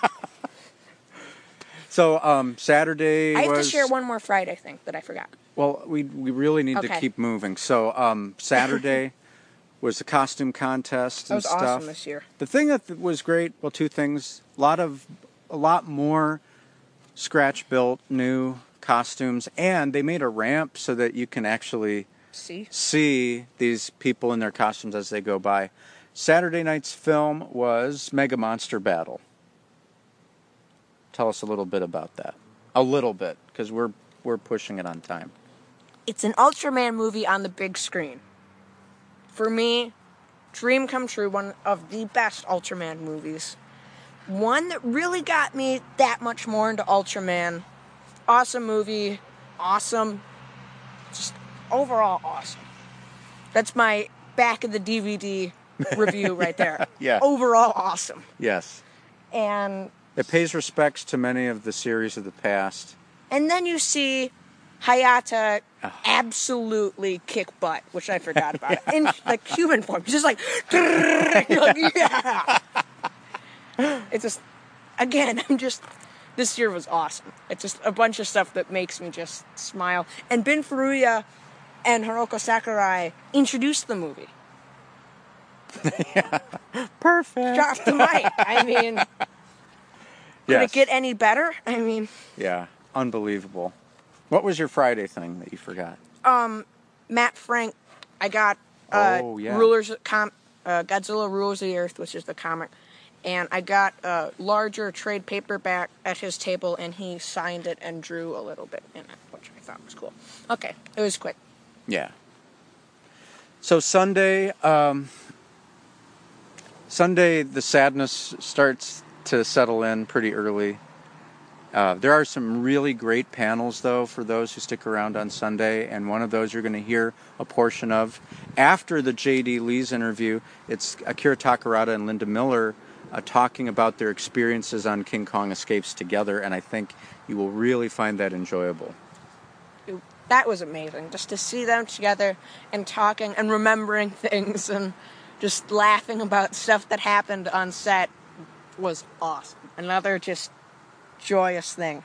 So, um, Saturday I have was... to share one more Friday thing that I forgot. Well, we we really need to Okay. keep moving. So, um, Saturday was the costume contest That and was stuff. awesome this year. The thing that was great, well, two things. A lot of, a lot more scratch-built new costumes, and they made a ramp so that you can actually See? see these people in their costumes as they go by. Saturday night's film was Mega Monster Battle. Tell us a little bit about that. A little bit, because we're we're pushing it on time. It's an Ultraman movie on the big screen. For me, dream come true, one of the best Ultraman movies. One that really got me that much more into Ultraman. Awesome movie, awesome, just overall awesome. That's my back of the D V D review right there. Yeah. Overall awesome. Yes. And It pays respects to many of the series of the past. and then you see Hayata absolutely kick butt, which I forgot about. In like human form. He's just like, you're like, yeah. It's just, again, I'm just, this year was awesome. It's just a bunch of stuff that makes me just smile. And Ben Furuya and Hiroko Sakurai introduced the movie. Perfect. Drop the mic. I mean, could Yes. it get any better? I mean, Yeah. Unbelievable. What was your Friday thing that you forgot? Matt Frank, I got uh, Oh, yeah. Rulers com- uh, Godzilla Rules of the Earth, which is the comic, and I got a larger trade paperback at his table, and he signed it and drew a little bit in it, which I thought was cool. Okay, it was quick. Yeah. So Sunday, um, Sunday, the sadness starts to settle in pretty early. Uh, there are some really great panels, though, for those who stick around on Sunday, and one of those you're going to hear a portion of. After the J D. Lee's interview, it's Akira Takarada and Linda Miller uh, talking about their experiences on King Kong Escapes together, and I think you will really find that enjoyable. It- that was amazing, just to see them together and talking and remembering things and just laughing about stuff that happened on set was awesome. Another just joyous thing.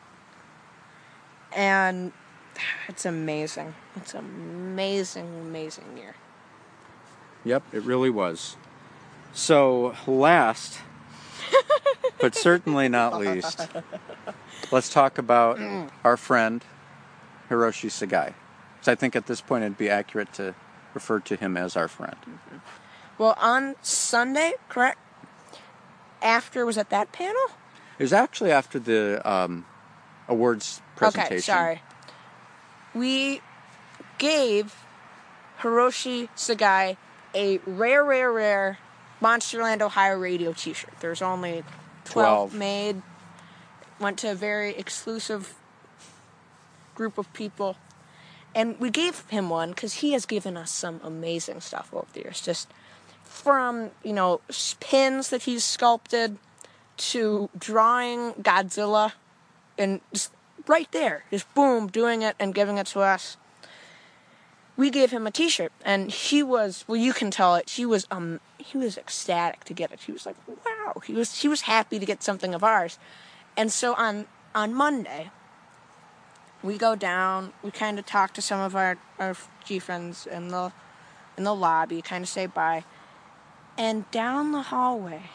And it's amazing. It's an amazing, amazing year. Yep, it really was. So, last, but certainly not least, let's talk about our friend, Hiroshi Sagai. So I think at this point it'd be accurate to refer to him as our friend. Well, on Sunday, correct? After, was it that panel? It was actually after the um, awards presentation. Okay, sorry. We gave Hiroshi Sagai a rare, rare, rare Monsterland, Ohio radio t-shirt. There's only twelve, twelve made. Went to a very exclusive group of people. And we gave him one because he has given us some amazing stuff over the years. Just from, you know, s- pins that he's sculpted to drawing Godzilla and just right there, just boom, doing it and giving it to us. We gave him a T-shirt, and he was, well, you can tell it, he was um he was ecstatic to get it. He was like, wow. He was he was happy to get something of ours. And so on on Monday, we go down, we kind of talk to some of our, our G friends in the in the lobby, kind of say bye. And down the hallway,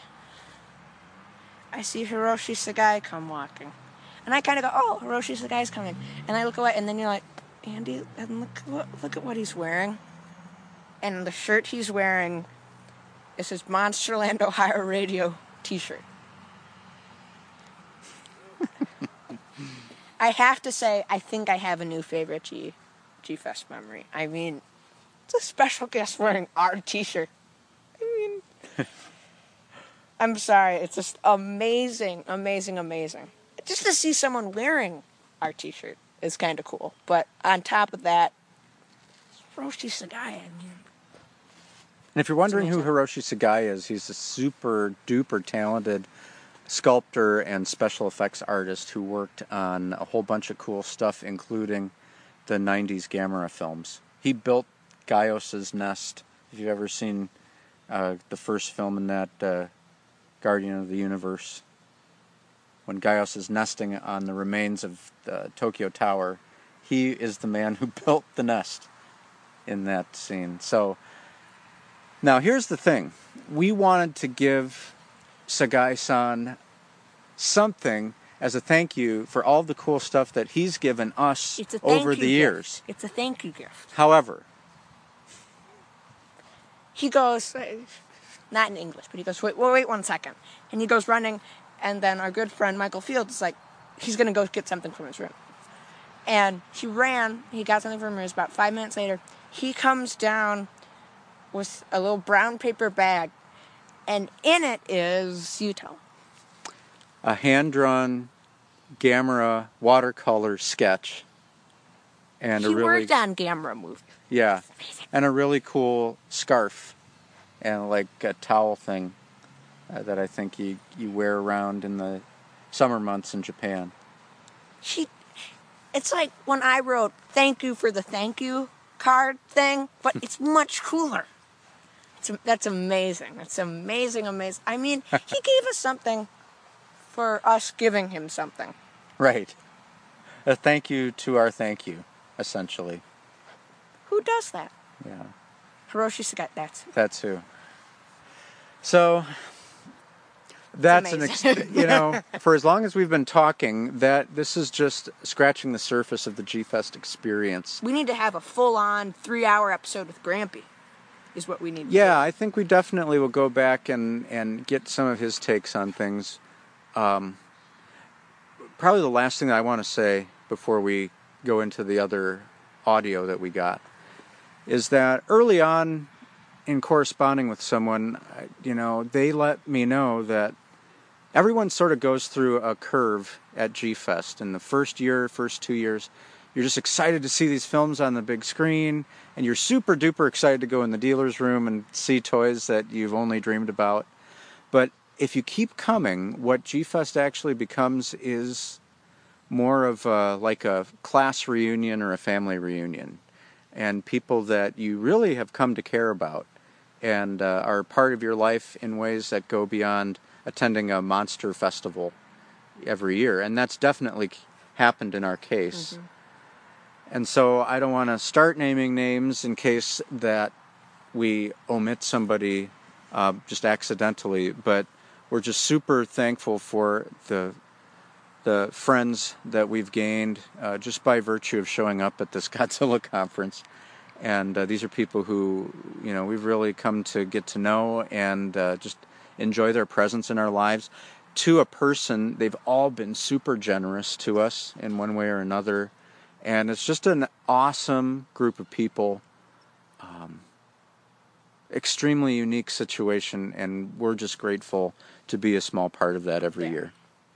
I see Hiroshi Sagai come walking. And I kind of go, oh, Hiroshi Sagai's coming. And I look away, and then you're like, Andy, and look, look, look at what he's wearing. And the shirt he's wearing is his Monsterland Ohio Radio t-shirt. I have to say, I think I have a new favorite G, G-Fest memory. I mean, it's a special guest wearing our t-shirt. I mean, I'm sorry, it's just amazing, amazing, amazing. Just to see someone wearing our t-shirt is kind of cool. But on top of that, Hiroshi Sagai, I mean. And if you're wondering who Hiroshi Sagai is, he's a super duper talented sculptor and special effects artist who worked on a whole bunch of cool stuff, including the nineties Gamera films. He built Gaios' Nest. If you've ever seen uh, the first film in that, uh, Guardian of the Universe, when Gaios is nesting on the remains of the Tokyo Tower, he is the man who built the nest in that scene. So, now here's the thing. We wanted to give Sagai-san something as a thank you for all the cool stuff that he's given us over the years. Gift. It's a thank you gift. However, he goes, not in English, but he goes, wait, wait, wait one second. And he goes running, and then our good friend Michael Fields is like, he's going to go get something from his room. And he ran, he got something from his room. About five minutes later, he comes down with a little brown paper bag, and in it is, you tell. A hand-drawn Gamera watercolor sketch. And he a really, worked on Gamera movies. Yeah, and a really cool scarf and like a towel thing uh, that I think you, you wear around in the summer months in Japan. She, it's like when I wrote thank you for the thank you card thing, but it's much cooler. It's, that's amazing. That's amazing, amazing. I mean, he gave us something for us giving him something. Right. A thank you to our thank you, essentially. Who does that? Yeah. Hiroshi Sagai, that's That's who. So, that's an, ex- you know, for as long as we've been talking, that this is just scratching the surface of the G-Fest experience. We need to have a full-on three-hour episode with Grampy, is what we need to Yeah, do. I think we definitely will go back and, and get some of his takes on things. Um, probably the last thing that I want to say before we go into the other audio that we got is that early on in corresponding with someone, you know, they let me know that everyone sort of goes through a curve at G-Fest. In the first year, first two years, you're just excited to see these films on the big screen, and you're super duper excited to go in the dealer's room and see toys that you've only dreamed about. But if you keep coming, what G-Fest actually becomes is more of a, like a class reunion or a family reunion. And people that you really have come to care about and uh, are part of your life in ways that go beyond attending a monster festival every year. And that's definitely happened in our case. Mm-hmm. And so I don't want to start naming names in case that we omit somebody uh, just accidentally, but we're just super thankful for the the friends that we've gained uh, just by virtue of showing up at this Godzilla conference. And uh, these are people who, you know, we've really come to get to know and uh, just enjoy their presence in our lives. To a person, they've all been super generous to us in one way or another. And it's just an awesome group of people. Um, extremely unique situation, and we're just grateful to be a small part of that every yeah. year.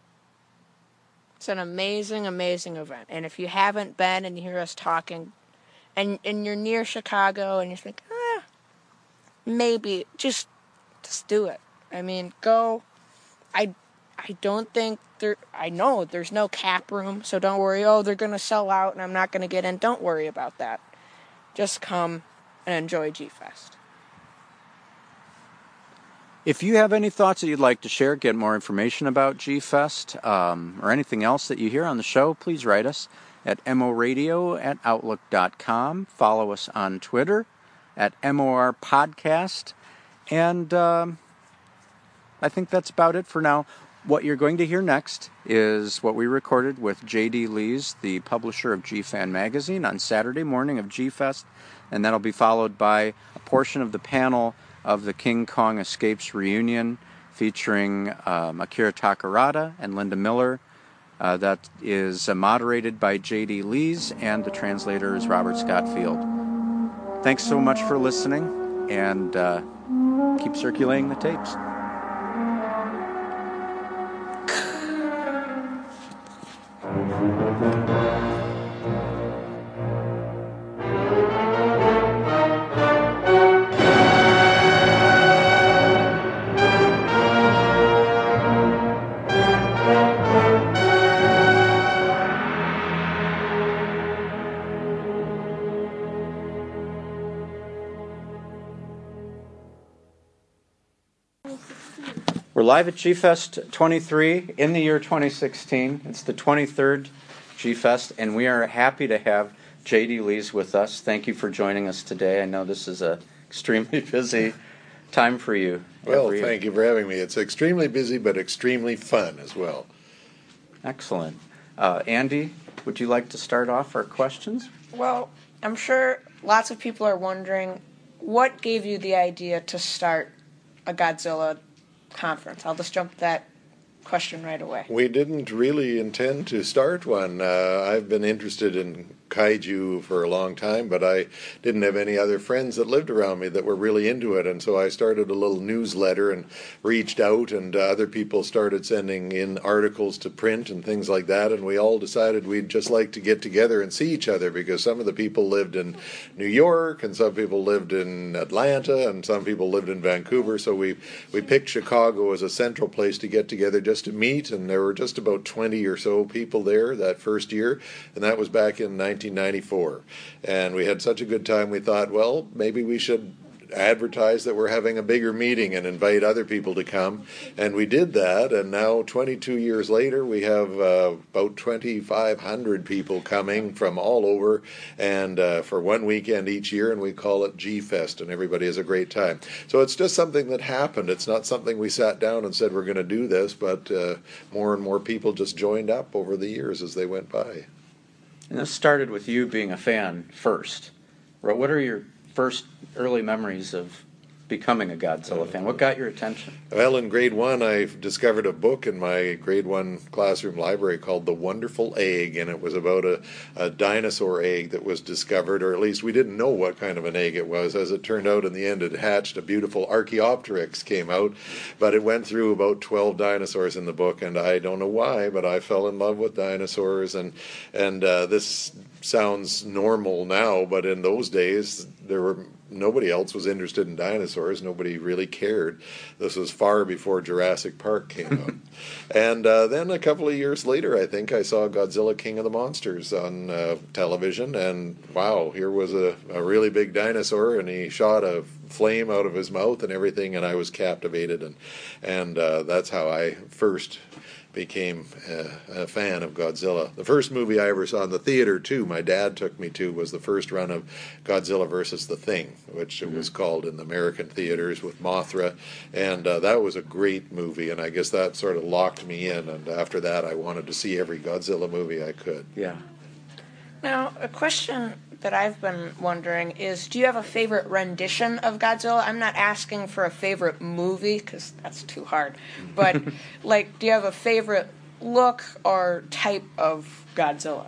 It's an amazing, amazing event. And if you haven't been and you hear us talking, and, and you're near Chicago and you think, ah, maybe, just Just do it. I mean, go. I, I don't think there. I know there's no cap room, so don't worry. Oh, they're gonna sell out, and I'm not gonna get in. Don't worry about that. Just come and enjoy G-Fest. If you have any thoughts that you'd like to share, get more information about G-Fest, um, or anything else that you hear on the show, please write us at moradio at outlook dot com. Follow us on Twitter at M O R Podcast. And um, I think that's about it for now. What you're going to hear next is what we recorded with J D Lees, the publisher of G-Fan Magazine, on Saturday morning of G-Fest. And that'll be followed by a portion of the panel of the King Kong Escapes reunion featuring um, Akira Takarada and Linda Miller. Uh, that is uh, moderated by J D Lees, and the translator is Robert Scott Field. Thanks so much for listening, and uh, keep circulating the tapes. We're live at G-Fest twenty-three in the year twenty sixteen. It's the twenty-third G-Fest, and we are happy to have J D Lees with us. Thank you for joining us today. I know this is an extremely busy time for you. Well, thank you for having me. It's extremely busy, but extremely fun as well. Excellent. Uh, Andy, would you like to start off our questions? Well, I'm sure lots of people are wondering, what gave you the idea to start a Godzilla conference? I'll just jump to that question right away. We didn't really intend to start one. Uh, I've been interested in kaiju for a long time, but I didn't have any other friends that lived around me that were really into it, and so I started a little newsletter and reached out, and uh, other people started sending in articles to print and things like that, and we all decided we'd just like to get together and see each other, because some of the people lived in New York, and some people lived in Atlanta, and some people lived in Vancouver, so we, we picked Chicago as a central place to get together just to meet, and there were just about twenty or so people there that first year, and that was back in nineteen ninety-four. And we had such a good time, we thought, well, maybe we should advertise that we're having a bigger meeting and invite other people to come. And we did that, and now twenty-two years later, we have uh, about twenty-five hundred people coming from all over, and uh, for one weekend each year, and we call it G-Fest, and everybody has a great time. So it's just something that happened. It's not something we sat down and said we're going to do this, but uh, more and more people just joined up over the years as they went by. And this started with you being a fan first. What are your first early memories of becoming a Godzilla fan? What got your attention? Well, in grade one, I discovered a book in my grade one classroom library called The Wonderful Egg, and it was about a, a dinosaur egg that was discovered, or at least we didn't know what kind of an egg it was. As it turned out, in the end, it hatched a beautiful Archaeopteryx came out, but it went through about twelve dinosaurs in the book, and I don't know why, but I fell in love with dinosaurs, and, and uh, this sounds normal now, but in those days, there were nobody else was interested in dinosaurs. Nobody really cared. This was far before Jurassic Park came out. And uh, then a couple of years later, I think, I saw Godzilla King of the Monsters on uh, television, and wow, here was a, a really big dinosaur, and he shot a flame out of his mouth and everything, and I was captivated, and, and uh, that's how I first became a, a fan of Godzilla. The first movie I ever saw in the theater, too, my dad took me to, was the first run of Godzilla versus the Thing, which it was called in the American theaters with Mothra, and uh, that was a great movie, and I guess that sort of locked me in, and after that I wanted to see every Godzilla movie I could. Yeah. Now, a question that I've been wondering is, do you have a favorite rendition of Godzilla? I'm not asking for a favorite movie, because that's too hard. But, like, do you have a favorite look or type of Godzilla?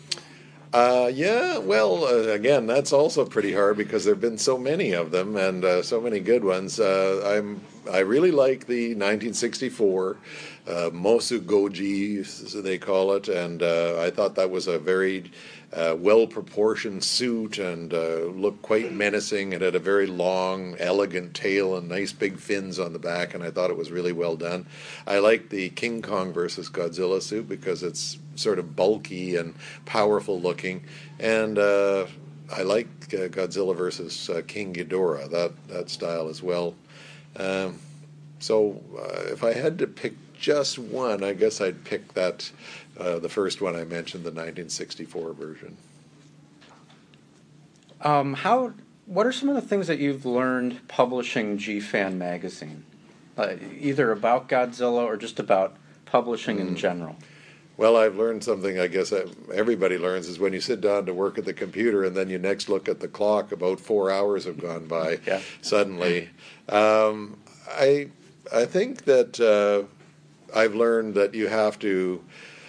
Uh, yeah, well, uh, again, that's also pretty hard because there have been so many of them and uh, so many good ones. Uh, I'm I really like the nineteen sixty-four uh, Mosu Goji, as they call it, and uh, I thought that was a very uh, well-proportioned suit and uh, looked quite menacing. It had a very long, elegant tail and nice big fins on the back, and I thought it was really well done. I like the King Kong versus Godzilla suit because it's sort of bulky and powerful looking, and uh, I like uh, Godzilla versus uh, King Ghidorah, that, that style as well. Um, so uh, if I had to pick just one, I guess I'd pick that, uh, the first one I mentioned, the nineteen sixty-four version. Um, how? What are some of the things that you've learned publishing G-Fan magazine, uh, either about Godzilla or just about publishing mm. in general? Well, I've learned something I guess everybody learns is when you sit down to work at the computer and then you next look at the clock, about four hours have gone by yeah. suddenly. Um, I I think that uh, I've learned that you have to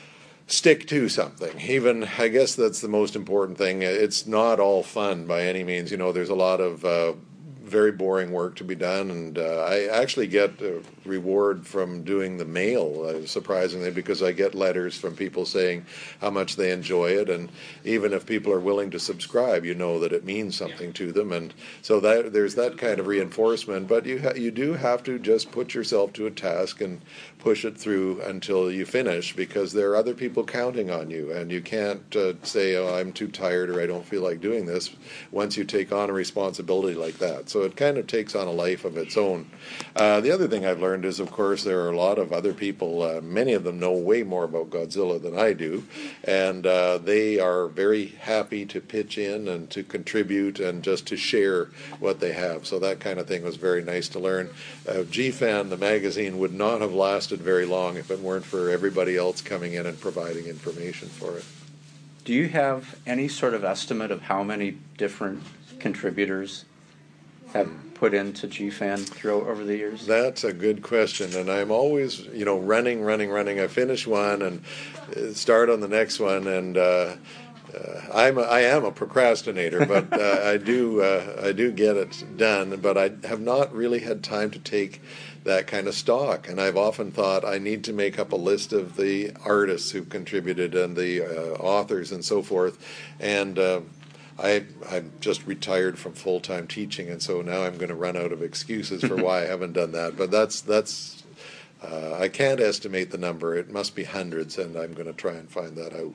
stick to something. Even, I guess that's the most important thing. It's not all fun by any means. You know, there's a lot of uh, very boring work to be done, and uh, I actually get a reward from doing the mail, uh, surprisingly, because I get letters from people saying how much they enjoy it, and even if people are willing to subscribe, you know that it means something to them, and so that there's that kind of reinforcement. But you ha- you do have to just put yourself to a task and push it through until you finish, because there are other people counting on you, and you can't uh, say, oh, I'm too tired or I don't feel like doing this once you take on a responsibility like that. So it kind of takes on a life of its own. Uh, the other thing I've learned is, of course, there are a lot of other people, uh, many of them know way more about Godzilla than I do, and uh, they are very happy to pitch in and to contribute and just to share what they have. So that kind of thing was very nice to learn. Uh, G-Fan, the magazine, would not have lasted very long if it weren't for everybody else coming in and providing information for it. Do you have any sort of estimate of how many different contributors have put into G-Fan through over the years? That's a good question, and I'm always, you know, running, running, running. I finish one and start on the next one, and uh, uh, I'm a, I am a procrastinator, but uh, I do uh, I do get it done. But I have not really had time to take that kind of stock, and I've often thought I need to make up a list of the artists who contributed and the uh, authors and so forth, and uh, I, I'm just retired from full-time teaching, and so now I'm going to run out of excuses for why I haven't done that. But that's that's uh, I can't estimate the number. It must be hundreds, and I'm going to try and find that out.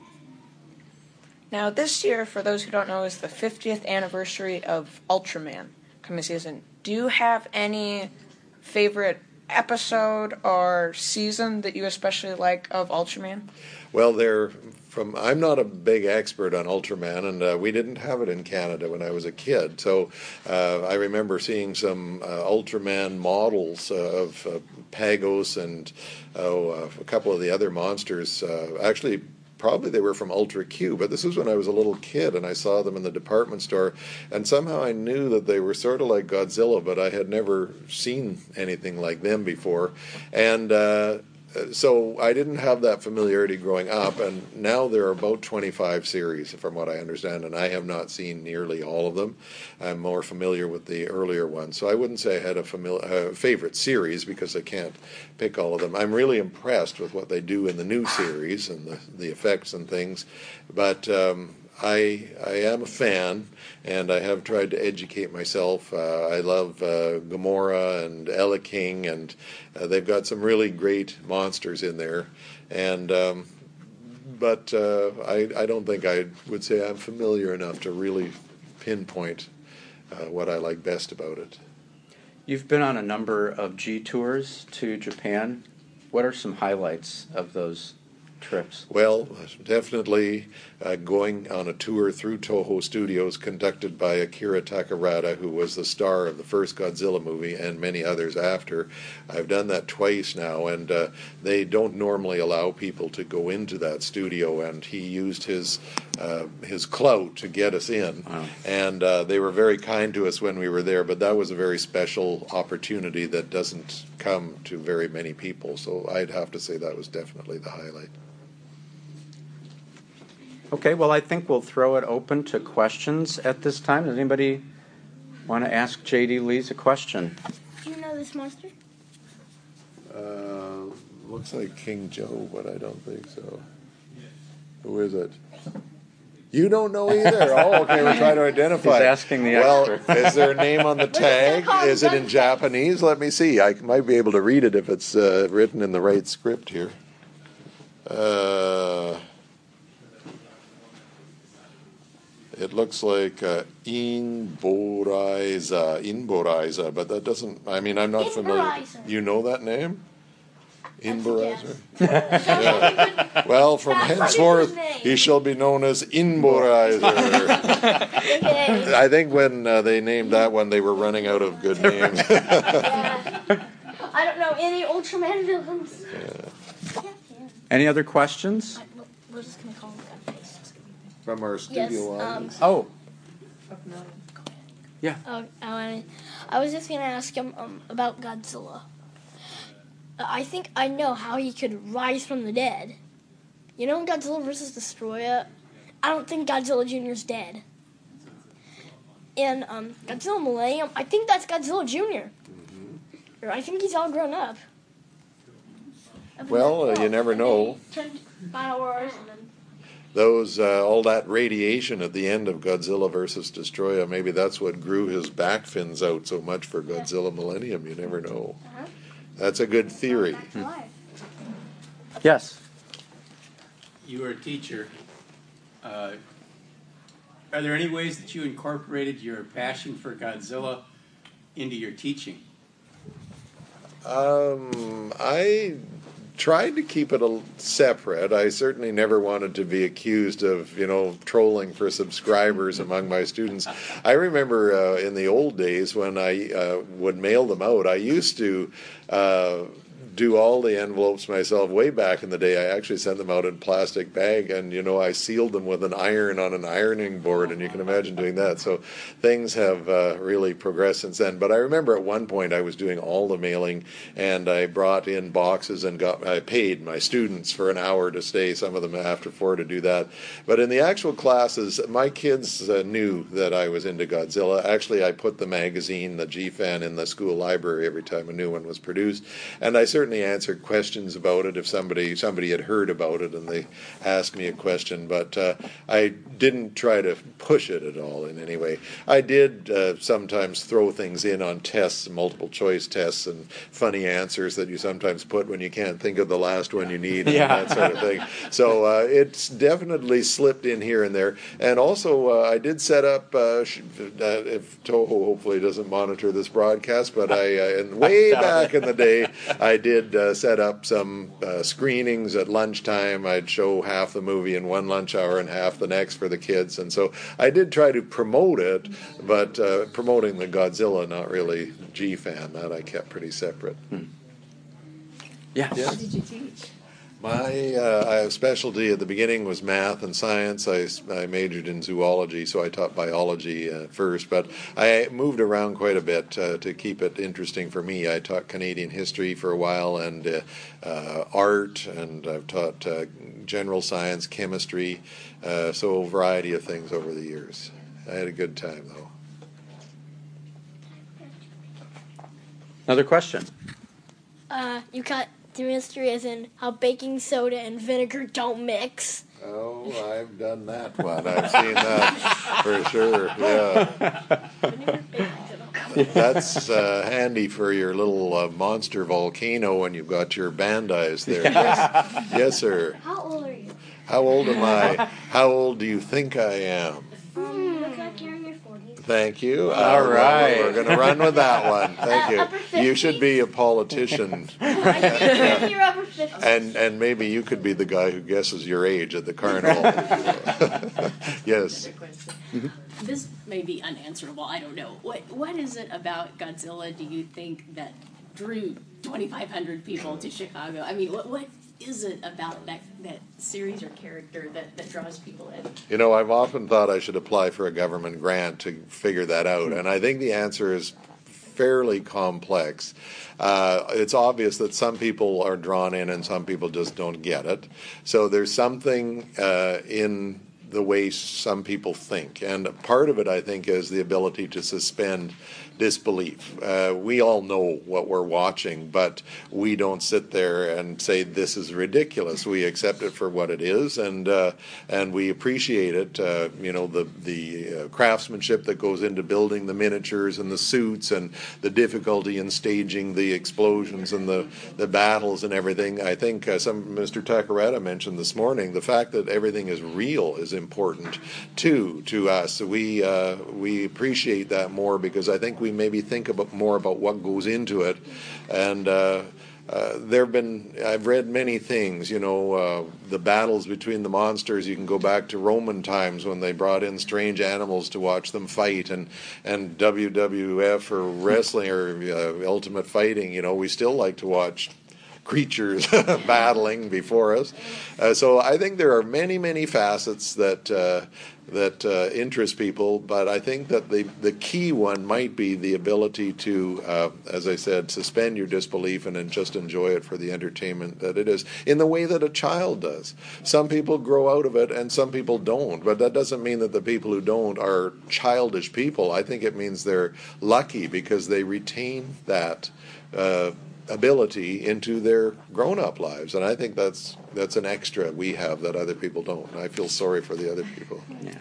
Now, this year, for those who don't know, is the fiftieth anniversary of Ultraman coming season. Do you have any favorite episode or season that you especially like of Ultraman? Well, they're from. I'm not a big expert on Ultraman, and uh, we didn't have it in Canada when I was a kid. So uh, I remember seeing some uh, Ultraman models uh, of uh, Pagos and oh, uh, a couple of the other monsters. Uh, actually, probably they were from Ultra Q, but this was when I was a little kid, and I saw them in the department store, and somehow I knew that they were sort of like Godzilla, but I had never seen anything like them before, and uh, so I didn't have that familiarity growing up, and now there are about twenty-five series, from what I understand, and I have not seen nearly all of them. I'm more familiar with the earlier ones, so I wouldn't say I had a familiar, uh, favorite series, because I can't pick all of them. I'm really impressed with what they do in the new series and the, the effects and things, but um, I I am a fan, and I have tried to educate myself. Uh, I love uh, Gamora and Ella King, and uh, they've got some really great monsters in there. And um, but uh, I I don't think I would say I'm familiar enough to really pinpoint uh, what I like best about it. You've been on a number of G tours to Japan. What are some highlights of those trips? Well, definitely uh, going on a tour through Toho Studios conducted by Akira Takarada, who was the star of the first Godzilla movie and many others after. I've done that twice now, and uh, they don't normally allow people to go into that studio, and he used his uh, his clout to get us in. Wow. And uh, they were very kind to us when we were there, but that was a very special opportunity that doesn't come to very many people, so I'd have to say that was definitely the highlight. Okay, well, I think we'll throw it open to questions at this time. Does anybody want to ask J D Lees a question? Do you know this monster? Uh, Looks like King Joe, but I don't think so. Who is it? You don't know either. Oh, okay. We're trying to identify. He's asking the well, expert. Is there a name on the tag? Is it in Japanese? Let me see. I might be able to read it if it's uh, written in the right script here. Uh, it looks like uh, Inboraiza, Inboraiza, but that doesn't. I mean, I'm not familiar. Inboraiza. You know that name? Inboraiza. Yeah. Well, from That's henceforth, his name. he shall be known as Inboraiza. I think when uh, they named that one, they were running out of good names. Yeah. I don't know any Ultraman villains. Yeah. Any other questions? We're just gonna call him Gunface. From our studio Yes, um, audience. Oh, Oh, I, I was just gonna ask him um, about Godzilla. Uh, I think I know how he could rise from the dead. You know in Godzilla versus Destroyer? I don't think Godzilla Junior's dead. And um, Godzilla Millennium, I think that's Godzilla Junior Or I think he's all grown up. Well, uh, you never know. Turned Final Wars and then Those uh, all that radiation at the end of Godzilla versus Destroyer, maybe that's what grew his back fins out so much for Godzilla Millennium. You never know. Uh-huh. That's a good theory. back to life. yes. You were a teacher. Uh, are there any ways that you incorporated your passion for Godzilla into your teaching? Um, I tried to keep it a, separate. I certainly never wanted to be accused of, you know, trolling for subscribers among my students. I remember uh, in the old days when I uh, would mail them out, I used to uh, do all the envelopes myself. Way back in the day, I actually sent them out in plastic bag, and, you know, I sealed them with an iron on an ironing board, and you can imagine doing that. So things have uh, really progressed since then. But I remember at one point I was doing all the mailing, and I brought in boxes and got I paid my students for an hour to stay, some of them after four, to do that. But in the actual classes, my kids uh, knew that I was into Godzilla. Actually, I put the magazine, the G-Fan, in the school library every time a new one was produced, and I certainly answered questions about it if somebody somebody had heard about it and they asked me a question, but uh, I didn't try to push it at all in any way. I did uh, sometimes throw things in on tests, multiple choice tests, and funny answers that you sometimes put when you can't think of the last one you need, and Yeah. that sort of thing. So uh, it's definitely slipped in here and there. And also uh, I did set up, uh, sh- uh, if Toho hopefully doesn't monitor this broadcast, but I, uh, in, way back in the day, I did uh, set up some uh, screenings at lunchtime. I'd show half the movie in one lunch hour and half the next for the kids. And so I did try to promote it, but uh, promoting the Godzilla, not really G-Fan. That I kept pretty separate. Yeah. Yeah. What did you teach? My uh, specialty at the beginning was math and science. I, I majored in zoology, so I taught biology uh, first. But I moved around quite a bit uh, to keep it interesting for me. I taught Canadian history for a while, and uh, uh, art, and I've taught uh, general science, chemistry, uh, so a variety of things over the years. I had a good time, though. Another question. Uh, you got the mystery as in how baking soda and vinegar don't mix. Oh, I've done that one. I've seen that for sure. Yeah. That's uh, handy for your little uh, monster volcano when you've got your Bandais there. Yes. Yes, sir. How old are you? How old am I? How old do you think I am? Um, you look like you're in your forties. Thank you. All Uh, right. We're going to run with that one. Thank Uh, upper you. You should be a politician. I think you're over fifty. And and maybe you could be the guy who guesses your age at the carnival. Yes. This may be unanswerable. I don't know. What What is it about Godzilla, do you think, that drew twenty-five hundred people to Chicago? I mean, what what is it about that, that series or character that, that draws people in? You know, I've often thought I should apply for a government grant to figure that out, and I think the answer is fairly complex. Uh, it's obvious that some people are drawn in and some people just don't get it. So there's something uh, in the way some people think, and part of it, I think, is the ability to suspend disbelief. Uh, we all know what we're watching, but we don't sit there and say this is ridiculous. We accept it for what it is, and uh, and we appreciate it. Uh, you know, the the uh, craftsmanship that goes into building the miniatures and the suits, and the difficulty in staging the explosions and the the battles and everything. I think uh, some Mister Takarada mentioned this morning the fact that everything is real is important too to us. We uh, we appreciate that more because I think we maybe think about more about what goes into it, and uh, uh, there have been I've read many things. You know, uh, the battles between the monsters. You can go back to Roman times when they brought in strange animals to watch them fight, and and W W F or wrestling or uh, Ultimate Fighting. You know, we still like to watch creatures battling before us. Uh, so I think there are many, many facets that uh, that uh, interest people, but I think that the, the key one might be the ability to, uh, as I said, suspend your disbelief and then just enjoy it for the entertainment that it is, in the way that a child does. Some people grow out of it and some people don't, but that doesn't mean that the people who don't are childish people. I think it means they're lucky because they retain that uh, ability into their grown-up lives, and I think that's that's an extra we have that other people don't. And I feel sorry for the other people. Yeah.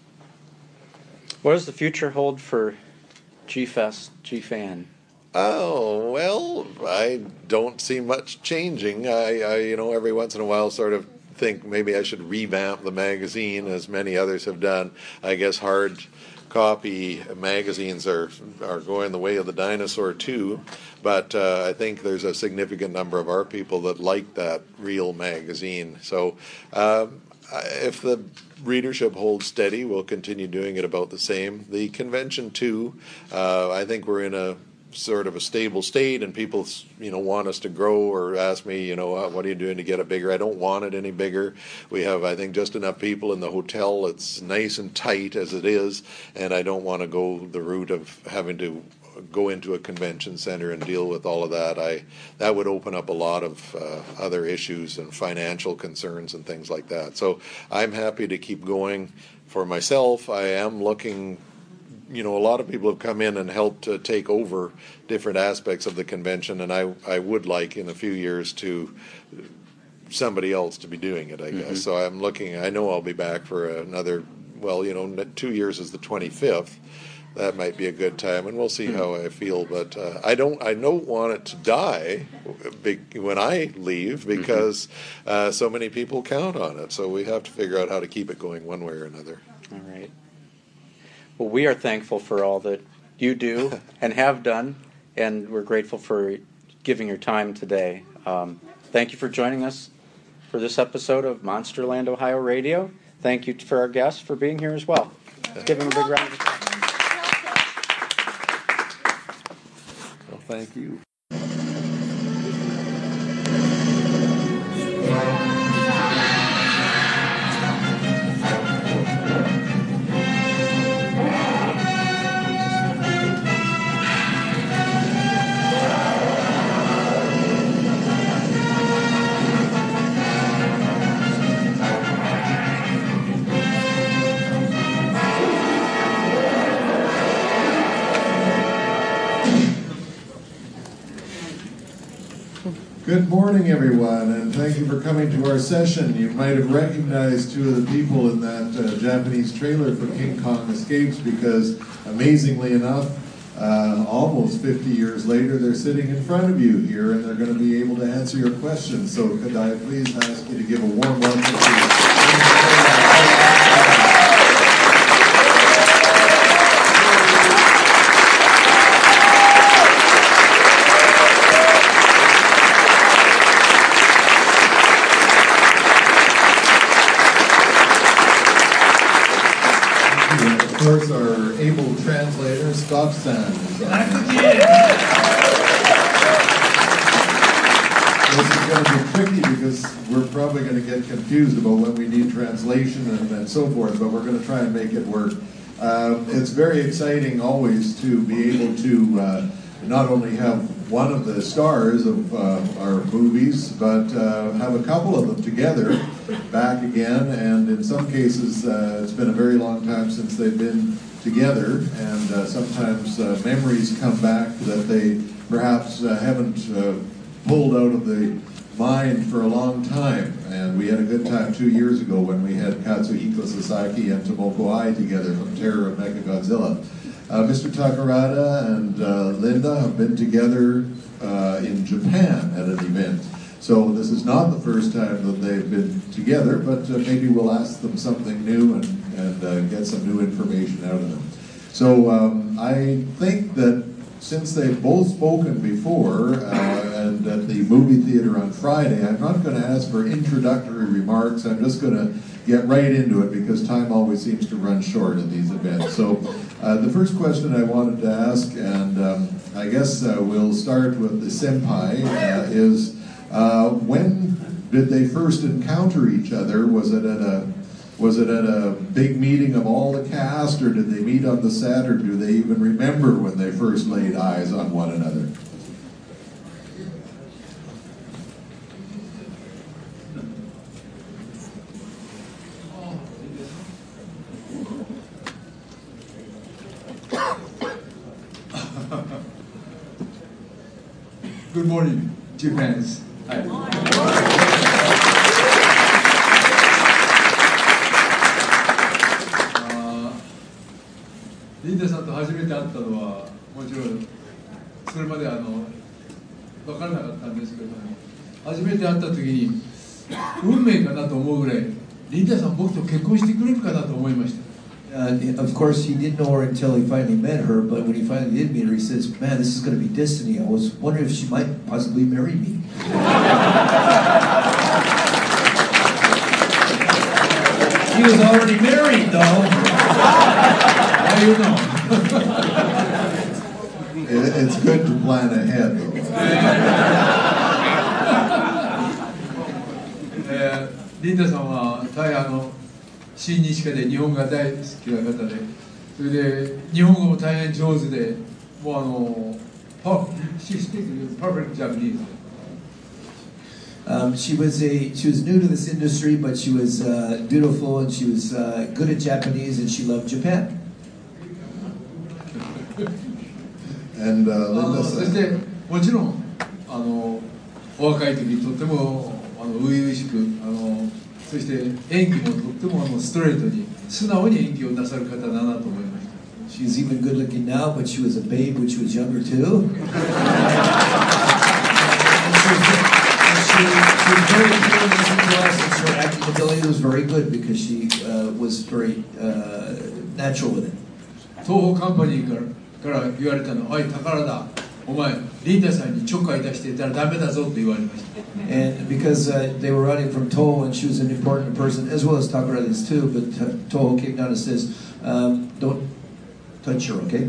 What does the future hold for G-Fest, G-Fan? Oh, well, I don't see much changing. I, I, you know, every once in a while sort of think maybe I should revamp the magazine, as many others have done. I guess hard copy magazines are are going the way of the dinosaur too, but uh, I think there's a significant number of our people that like that real magazine. So um, if the readership holds steady, we'll continue doing it about the same. The convention too, uh, I think we're in a sort of a stable state, and people, you know, want us to grow or ask me, you know, what are you doing to get it bigger? I don't want it any bigger. We have, I think, just enough people in the hotel. It's nice and tight as it is, and I don't want to go the route of having to go into a convention center and deal with all of that. I that would open up a lot of uh, other issues and financial concerns and things like that. So I'm happy to keep going. For myself, I am looking. You know, a lot of people have come in and helped to take over different aspects of the convention, and I, I would like in a few years to somebody else to be doing it, I guess. Mm-hmm. So I'm looking, I know I'll be back for another, well, you know, two years is the twenty-fifth. That might be a good time, and we'll see mm-hmm. how I feel. But uh, I don't, I don't want it to die when I leave because mm-hmm. uh, so many people count on it. So we have to figure out how to keep it going one way or another. All right. Well, we are thankful for all that you do and have done, and we're grateful for giving your time today. Um, thank you for joining us for this episode of Monsterland Ohio Radio. Thank you for our guests for being here as well. Let's give them a big round of applause. Well, thank you. Good morning, everyone, and thank you for coming to our session. You might have recognized two of the people in that uh, Japanese trailer for King Kong Escapes because, amazingly enough, uh, almost fifty years later, they're sitting in front of you here, and they're going to be able to answer your questions. So could I please ask you to give a warm welcome to Of course, our able translator, Scott Sand. This is going to be tricky because we're probably going to get confused about when we need translation and, and so forth, but we're going to try and make it work. Um, it's very exciting always to be able to uh, not only have one of the stars of uh, our movies, but uh, have a couple of them together back again, and in some cases uh, it's been a very long time since they've been together, and uh, sometimes uh, memories come back that they perhaps uh, haven't uh, pulled out of the mind for a long time. And we had a good time two years ago when we had Katsuhiko Sasaki and Tomoko Ai together from Terror of Mechagodzilla. Uh, Mister Takarada and uh, Linda have been together uh, in Japan at an event. So this is not the first time that they've been together, but uh, maybe we'll ask them something new and, and uh, get some new information out of them. So um, I think that since they've both spoken before uh, and at the movie theater on Friday, I'm not going to ask for introductory remarks. I'm just going to get right into it because time always seems to run short at these events. So uh, the first question I wanted to ask, and um, I guess uh, we'll start with the senpai, uh, is uh, when did they first encounter each other? Was it at a Was it at a big meeting of all the cast, or did they meet on the set, or do they even remember when they first laid eyes on one another? Good morning, Japanese. Hi. リンダさんと初めて会ったのはもちろんそれまであの分からなかったんですけども、初めて会った時に運命かなと思うぐらいリンダさん僕と結婚してくれるかなと思いました。 Uh, of course, he didn't know her until he finally met her, but when he finally did meet her, he says, man, this is going to be destiny. I was wondering if she might possibly marry me. He was already married, though. How do you know? it, it's good to plan ahead, though. えー、リンダさんは大あの親日家で日本が大好きな方で、それで日本語も大変上手で、もうあのパshe speaks perfect Japanese. Um, she was a she was new to this industry, but she was uh, dutiful and she was uh, good at Japanese and she loved Japan. And uh, そしてもちろんあのお若い時とってもあの初々しくあのそして演技もとってもあのストレートに素直に演技をなさる方だなと思いました。 She's even good looking now, but she was a babe when she was younger too. She, she was very appealing to us, and her acting ability was very good because she uh, was very uh, natural with it. 東宝カンパニーからから言われたのは、おい宝だ、お前リンダさんにちょっかい出していたらダメだぞって言われました。 And because uh, they were running from Toho, and she was an important person as well as Takarada is too, but uh, Toho came down and says, um, "Don't touch her, okay?"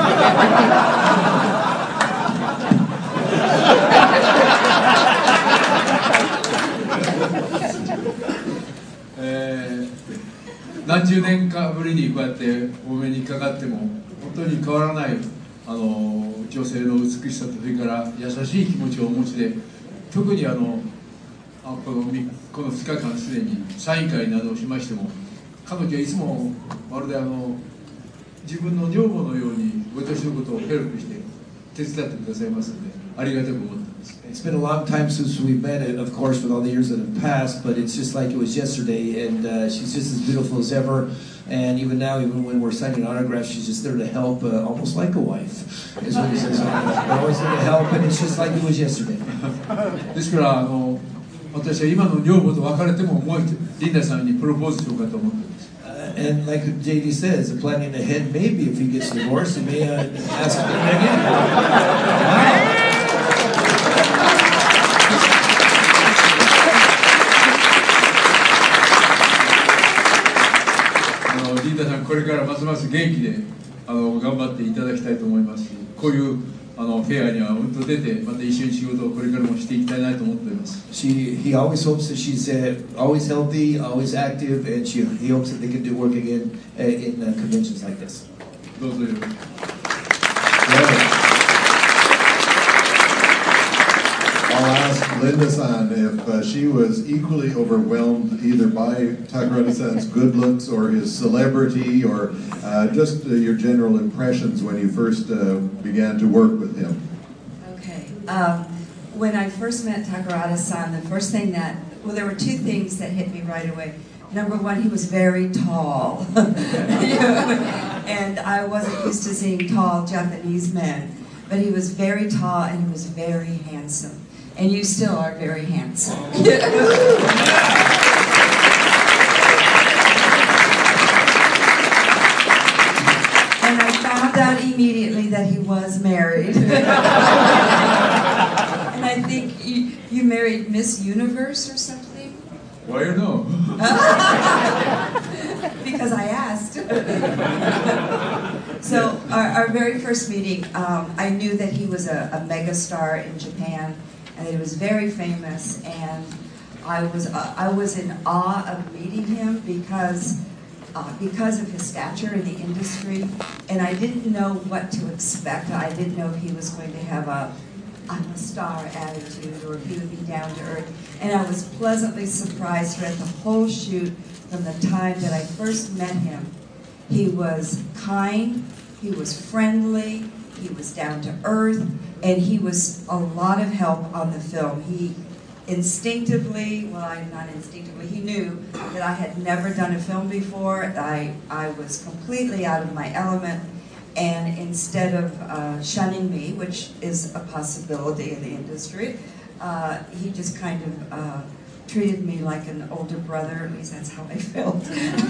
えー、何十年かぶりにこうやってお目にかかっても本当に変わらないあの女性の美しさとそれから優しい気持ちをお持ちで、特にあのあこのこのふつかかんすでにサイン会などをしましても、彼女はいつもまるであの自分の女房のように私のことをヘルプして手伝ってくださいますので、ありがたく思ってます。 It's been a long time since we met, of course, with all the years that have passed, but it's just like it was yesterday, and uh, she's just as beautiful as ever. And even now, even when we're signing autographs, she's just there to help, uh, almost like a wife, is what he says. We're always there to help, and it's just like it was yesterday. ですからあの私は今の女房と別れてももうリンダさんにプロポーズしようかと思っています。 Uh, and like J D says, planning ahead, maybe if he gets divorced, he may uh, ask him again. Wow. リンダさん、これからますます元気であの頑張っていただきたいと思いますし、こういうあのフェアにはうんと出て、また一緒に仕事をこれからもしていきたいなと思っています。 She, he always hopes that she's uh, always healthy, always active, and she, he hopes that they can do work again uh, in uh, conventions like this. どうぞよろしく。 I'll ask Linda-san, if uh, she was equally overwhelmed either by Takarada-san's good looks or his celebrity or uh, just uh, your general impressions when you first uh, began to work with him. Okay. Um, when I first met Takarada-san, the first thing that, well, there were two things that hit me right away. Number one, he was very tall. And I wasn't used to seeing tall Japanese men. But he was very tall and he was very handsome. And you still are very handsome. And I found out immediately that he was married. And I think you, you married Miss Universe or something? Why you know? Because I asked. So our, our very first meeting, um, I knew that he was a, a mega star in Japan, and that he was very famous. And I was uh, I was in awe of meeting him because uh, because of his stature in the industry, and I didn't know what to expect. I didn't know if he was going to have a I'm a star attitude, or if he would be down to earth. And I was pleasantly surprised throughout the whole shoot, from the time that I first met him. He was kind, he was friendly, he was down to earth, and he was a lot of help on the film. He instinctively, well, I, not instinctively, he knew that I had never done a film before. I, I was completely out of my element. And instead of uh, shunning me, which is a possibility in the industry, uh, he just kind of uh, treated me like an older brother. At least that's how I felt.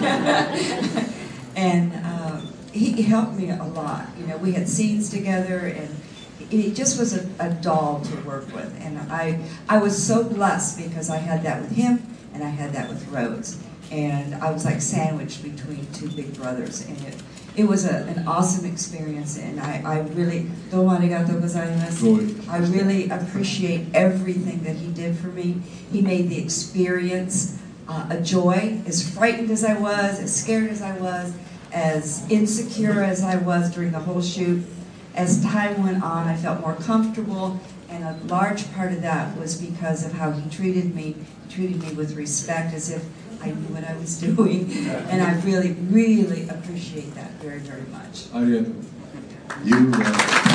And uh, he helped me a lot. You know, we had scenes together, and he just was a, a doll to work with. And I, I was so blessed because I had that with him, and I had that with Rhodes. And I was like sandwiched between two big brothers, and it. It was a, an awesome experience, and I, I really, domo arigatou gozaimasu. I really appreciate everything that he did for me. He made the experience uh, a joy. As frightened as I was, as scared as I was, as insecure as I was during the whole shoot, as time went on, I felt more comfortable, and a large part of that was because of how he treated me. He treated me with respect, as if I knew what I was doing, and I really, really appreciate that very, very much. You, uh,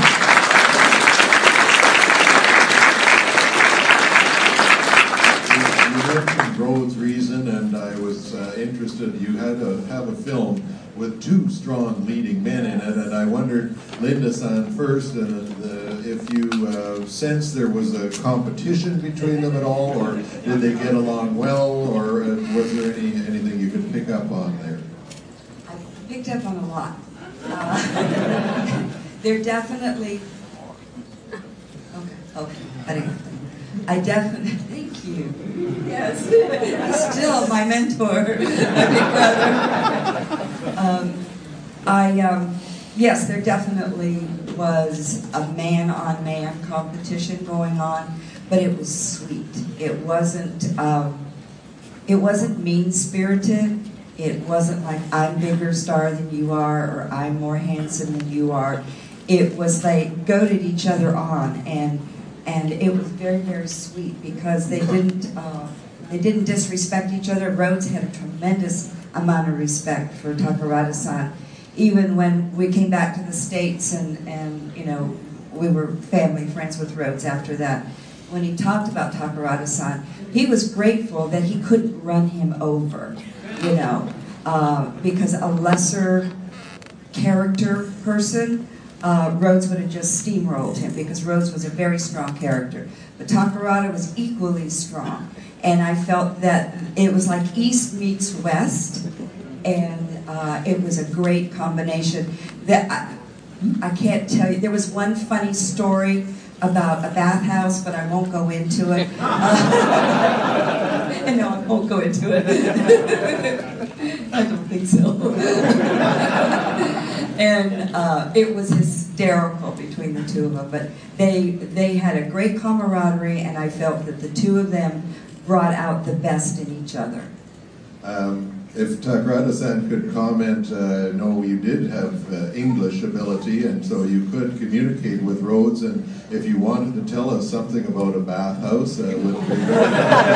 you mentioned Rhodes Reason, and I was uh, interested. You had to have a film with two strong leading men in it, and I wondered, Linda-san first, and uh, if you uh, sensed there was a competition between them at all, or did they get along well, or uh, was there any anything you could pick up on there? I picked up on a lot. Uh, they're definitely, okay, okay, I definitely, thank you, yes, he's still my mentor, my big brother. Um, I, um, yes, there definitely was a man-on-man competition going on, but it was sweet. It wasn't, um, it wasn't mean-spirited. It wasn't like, I'm bigger star than you are, or I'm more handsome than you are. It was they goaded each other on, and and it was very, very sweet because they didn't uh, they didn't disrespect each other. Rhodes had a tremendous amount of respect for Takarada-san. Even when we came back to the States, and, and you know, we were family friends with Rhodes after that, when he talked about Takarada-san, he was grateful that he couldn't run him over, you know, uh, because a lesser character person, uh, Rhodes would have just steamrolled him, because Rhodes was a very strong character. But Takarada was equally strong. And I felt that it was like East meets West, and uh, it was a great combination. That I, I can't tell you. There was one funny story about a bathhouse, but I won't go into it. Uh, and no, I won't go into it. I don't think so. And uh, it was hysterical between the two of them. But they they had a great camaraderie, and I felt that the two of them brought out the best in each other. Um, If Takrada-san could comment, uh, no, you did have uh, English ability, and so you could communicate with Rhodes, and if you wanted to tell us something about a bathhouse, uh, would be very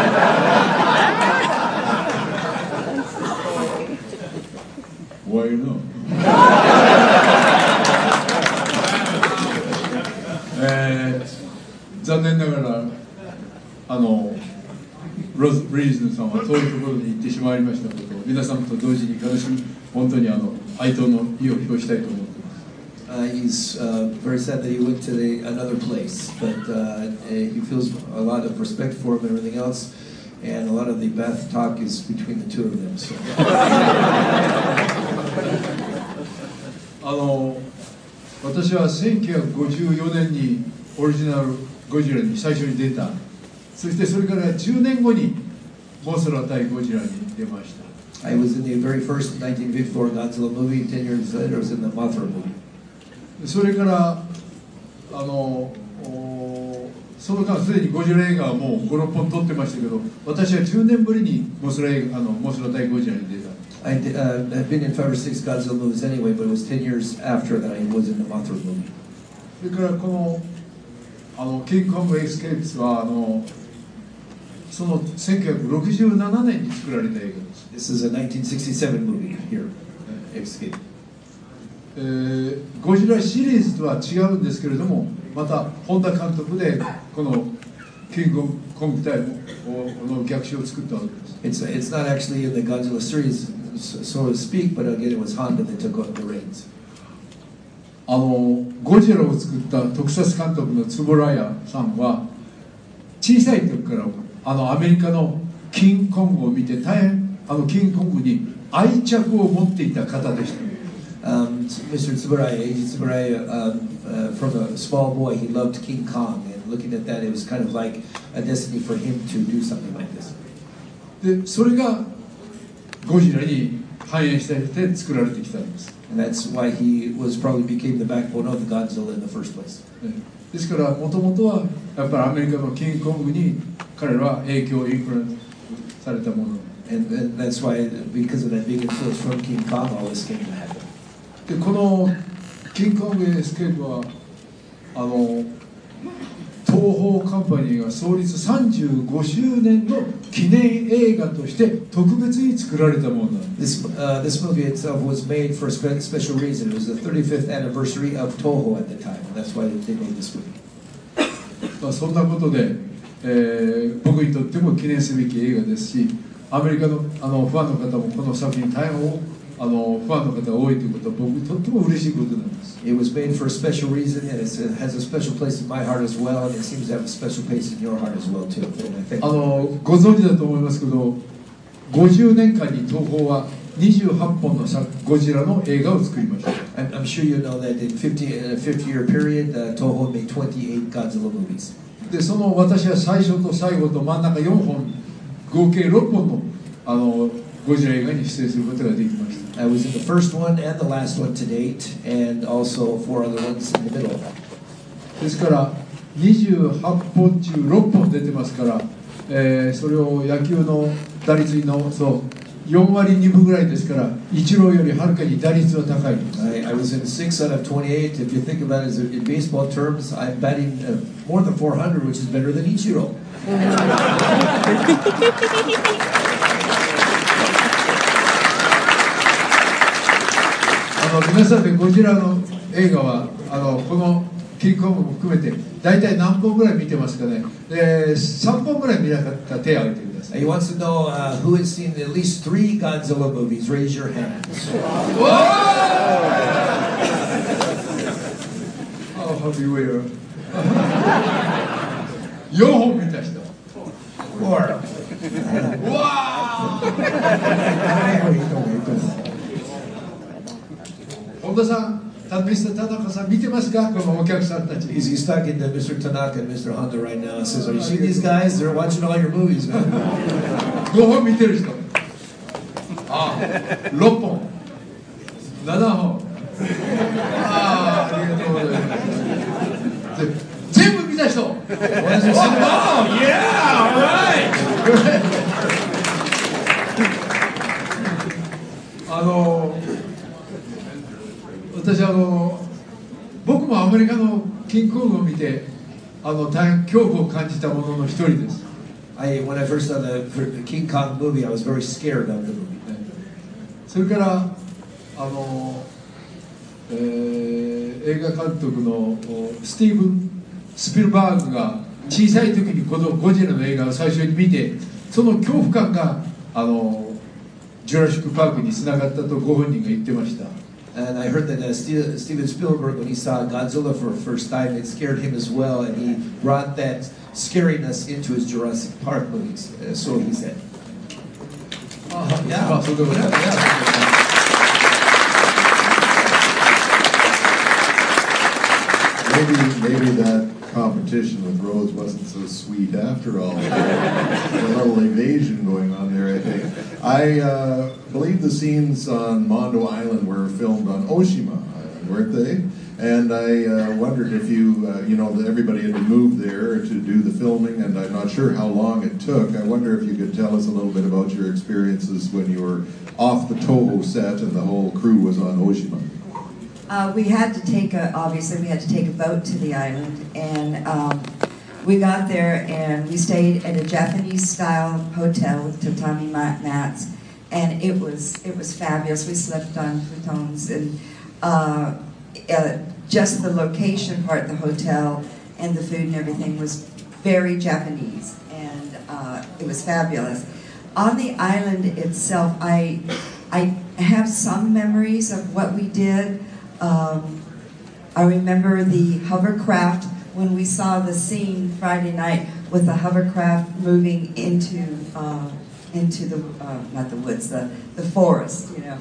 Why not? えー、残念ながらあのロズ・リーズンさんは遠いところに行ってしまいましたことを皆さんと同時に悲しみ本当にあの哀悼の意を表したいと思っています。 Uh, he's uh, very sad that he went to the, another place, but uh, he feels a lot of respect for him and everything else, and a lot of the bath talk is between the two of them. So. あの私はせんきゅうひゃくごじゅうよねんにオリジナルゴジラに最初に出た。そしてそれからじゅうねんごにモスラ対ゴジラに出ました。 I was in the very first nineteen fifty-four Godzilla movie. Ten years later, I was in the Mothra movie. それからあのその間すでにゴジラ映画はもうご、ろっぽん撮ってましたけど、私はじゅうねんぶりにモスラ映画あのモスラ対ゴジラに出た。 I did, uh, I've been in five or six Godzilla movies anyway, but it was ten years after that I was in the Mothra movie. それからこのあのキングコングエスケープスはあのそのせんきゅうひゃくろくじゅうななねんに作られた映画です。 This is a nineteen sixty-seven movie here, Escape. えー、ゴジラシリーズとは違うんですけれども、また本田監督でこのキングコング対の逆襲を作ったわけです。 It's it's not actually in the Godzilla series, so to speak, but again it was Honda that took the reins. あのゴジラを作った特撮監督の円谷さんは小さい時からあのアメリカのキングコングを見て大変あのキングコングに愛着を持っていた方でした。 Um, Mister Tsuburaya, Eiji Tsuburaya, um, uh, from a small boy, he loved King Kong, and looking at that, it was kind of like a destiny for him to do something like this. で、それがゴジラに反映して作られてきたんです。 And that's why he was probably became the backbone of the Godzilla in the first place. ですから、もともとはやっぱりアメリカのキングコングに彼らは影響をインフルエンスされたもの。 And, and that's why, because of that big influence from King Kong, all this came to happen. でこのキングコングエスケープはあの東宝カンパニーが創立さんじゅうごしゅうねんの記念映画として特別に作られたものなんです。 This, uh, this movie itself was made for a special reason. It was the thirty-fifth anniversary of Toho at the time, and that's why they made this movie. まあそんなことで、えー、僕にとっても記念すべき映画ですし、アメリカのあのファンの方もこの作品大変多あのファンの方が多いということは僕にとっても嬉しいことなんです。 It was made for a special reason, and it's, it has a special place in my heart as well, and it seems to have a special place in your heart as well too. And I think あのご存知だと思いますけど、ごじゅうねんかんに東宝はにじゅうはっぽんのゴジラの映画を作りました。 I'm, I'm sure you know that in fifty in a fifty-year period, uh, Toho made twenty-eight Godzilla movies. で、その私は最初と最後と真ん中よんほん、合計ろっぽんのあのゴジラ映画に出演することができました。 I was in the first one and the last one to date, and also four other ones in the middle. ですからにじゅうはっぽん中ろっぽん出てますから、えー、それを野球の打率に直すとよんわりにぶぐらいですから、イチローよりはるかに打率は高いんです。 I, I was in six out of twenty-eight. If you think about it in baseball terms, I'm batting uh, more than four hundred, which is better than Ichiro. あの皆さんでゴジラの映画はあのこのキングコングも含めて大体何本ぐらい見てますかね。えー、さんぼんぐらい見なかったら手を挙げてください。 He wants to know uh, who has seen at least three Godzilla movies. Raise your hands. I'll have you wear. よんほん見た人。Four. Wow! 本田さん、ミスター田中さん見てますか？このお客さんたち。 He's, he's talking to Mister Tanaka and Mister Honda right now. He says, "Are you seeing these guys? They're watching all your movies, man." ごほん見てる人。ああ、ろっぽん。ななほん。ああ、ありがとうございます。全部見た人。Oh, yeah, all right. メリカのキングコングを見てあの大変恐怖を感じたものの一人です。 I, when I first saw the, the King Kong movie, I was very scared of the movie. それからあの、えー、映画監督のスティーブン・スピルバーグが小さい時にこのゴジラの映画を最初に見て、その恐怖感があのジュラシック・パークにつながったとご本人が言ってました。 And I heard that uh, Steve, Steven Spielberg, when he saw Godzilla for the first time, it scared him as well, and he brought that scariness into his Jurassic Park movies. Uh, so he said. Uh, yeah. yeah. Maybe, maybe that competition with Rose wasn't so sweet after all. A little evasion going on there, I think. I uh, believe the scenes on Mondo Island were filmed on Oshima Island, weren't they? And I uh, wondered if you, uh, you know, everybody had moved there to do the filming, and I'm not sure how long it took. I wonder if you could tell us a little bit about your experiences when you were off the Toho set and the whole crew was on Oshima. Uh, we had to take a, obviously we had to take a boat to the island, and um, we got there and we stayed at a Japanese-style hotel with tatami mat mats, and it was it was fabulous. We slept on futons, and uh, uh, just the location part, the hotel, and the food and everything was very Japanese, and uh, it was fabulous. On the island itself, I I have some memories of what we did. Um, I remember the hovercraft when we saw the scene Friday night with the hovercraft moving into uh, into the uh, not the woods, the the forest. You know,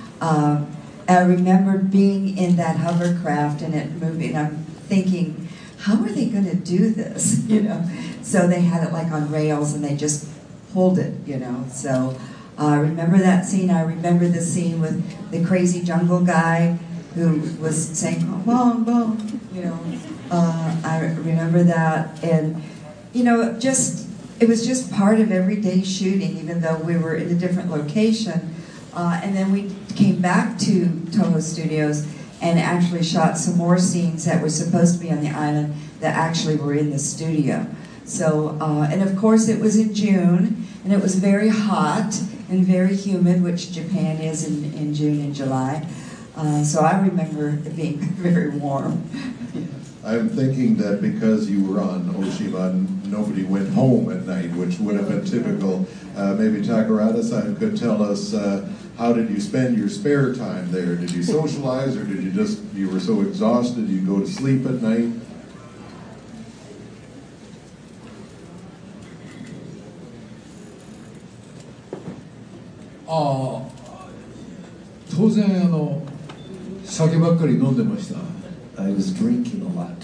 um, I remember being in that hovercraft and it moving. I'm thinking, how are they going to do this? You know, so they had it like on rails and they just pulled it. You know, so uh, I remember that scene. I remember the scene with the crazy jungle guy who was saying, "Bong, bong," you know. Uh, I remember that, and you know, just it was just part of everyday shooting, even though we were in a different location. Uh, and then we came back to Toho Studios and actually shot some more scenes that were supposed to be on the island that actually were in the studio. So, uh, and of course, it was in June, and it was very hot and very humid, which Japan is in, in June and July. Uh, so I remember it being very warm. I'm thinking that because you were on Oshima, nobody went home at night, which would have been typical. Uh, maybe Takarada-san could tell us, uh, how did you spend your spare time there? Did you socialize, or did you just, you were so exhausted, you go to sleep at night? Ah, 当然あの酒ばっかり飲んでました。 I was drinking a lot.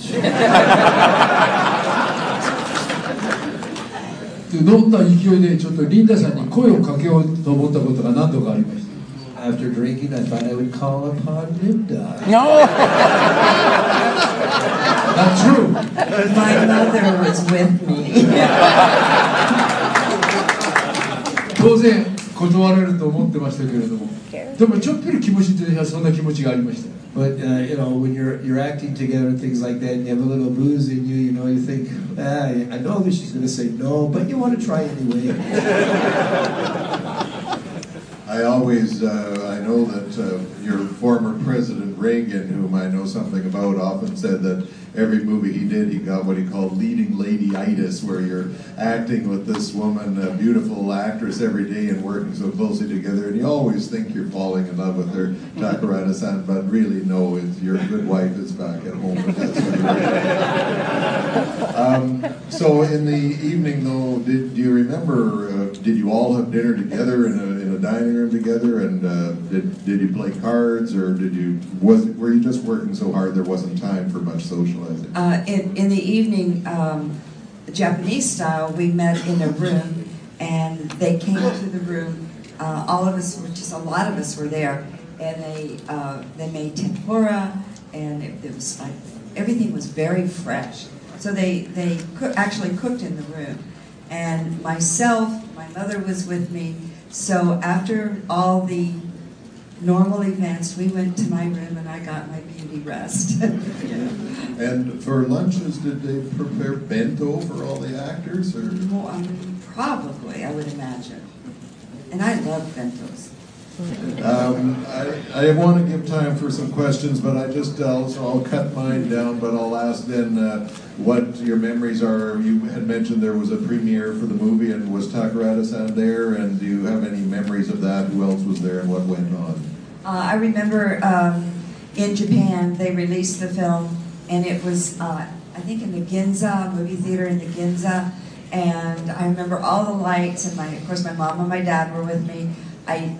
で飲んだ勢いでちょっとリンダさんに声をかけようと思ったことが何度かありました。 After drinking, I thought I would call upon Linda. No. Not true. My mother was with me. 当然断られると思ってましたけれども、でもちょっぴり気持ちでそんな気持ちがありました。 But uh, you know, when you're you're acting together and things like that, and you have a little booze in you, you know, you think, ah, I know that she's going to say no, but you want to try anyway. I always, uh, I know that uh, your former president Reagan, whom I know something about, often said that every movie he did, he got what he called leading lady-itis, where you're acting with this woman, a beautiful actress every day and working so closely together, and you always think you're falling in love with her, Takarada-san, but really no, it's, your good wife is back at home, but that's what you're um, So in the evening, though, did do you remember, uh, did you all have dinner together in a, in a dining room together, and uh, did, did you play cards, or did you, was were you just working so hard there wasn't time for much socializing? Uh, in, in the evening, um, Japanese style, we met in a room, and they came to the room. Uh, all of us, were just a lot of us were there, and they uh, they made tempura, and it, it was like everything was very fresh. So they they co- actually cooked in the room, and myself, my mother was with me. So after all the normal events. We went to my room and I got my beauty rest. And for lunches, did they prepare bento for all the actors? Or? Well, I mean, probably, I would imagine. And I love bentos. Um, I, I want to give time for some questions, but I just, uh, so I'll cut mine down, but I'll ask then uh, what your memories are. You had mentioned there was a premiere for the movie, and was Takarada-san there, and do you have any memories of that? Who else was there and what went on? Uh, I remember um, in Japan, they released the film, and it was, uh, I think in the Ginza, movie theater in the Ginza, and I remember all the lights, and my, of course my mom and my dad were with me. I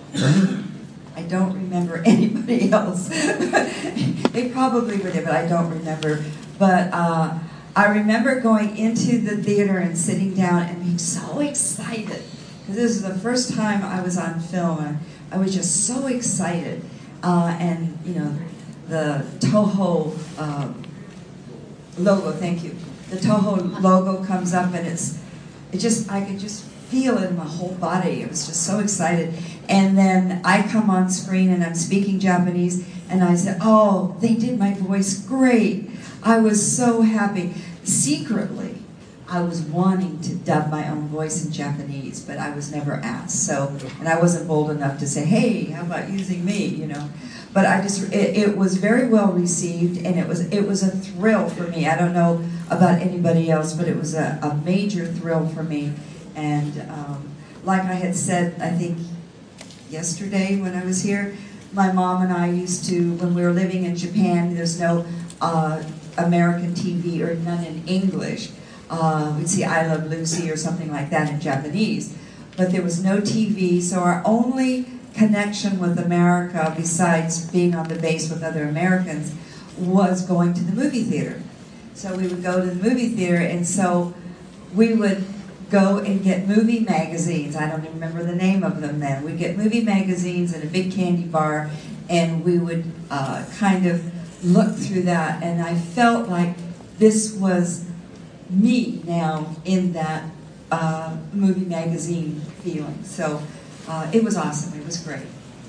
I don't remember anybody else. They probably were there, but I don't remember. But uh, I remember going into the theater and sitting down and being so excited. Because this was the first time I was on film. And I was just so excited. Uh, and, you know, the Toho uh, logo, thank you. The Toho logo comes up and it's, it just, I could just feel it in my whole body. I was just so excited. And then I come on screen and I'm speaking Japanese and I said, oh, they did my voice great. I was so happy. Secretly, I was wanting to dub my own voice in Japanese, but I was never asked. So, and I wasn't bold enough to say, hey, how about using me, you know? But I just, it, it was very well received, and it was it was a thrill for me. I don't know about anybody else, but it was a, a major thrill for me. And um, like I had said, I think yesterday when I was here, my mom and I used to, when we were living in Japan, there's no uh, American T V or none in English. Uh, we'd see I Love Lucy or something like that in Japanese. But there was no T V, so our only connection with America, besides being on the base with other Americans, was going to the movie theater. So we would go to the movie theater, and so we would go and get movie magazines. I don't even remember the name of them then. We'd get movie magazines and a big candy bar, and we would uh, kind of look through that, and I felt like this was me now in that uh, movie magazine feeling. So uh, it was awesome. It was great.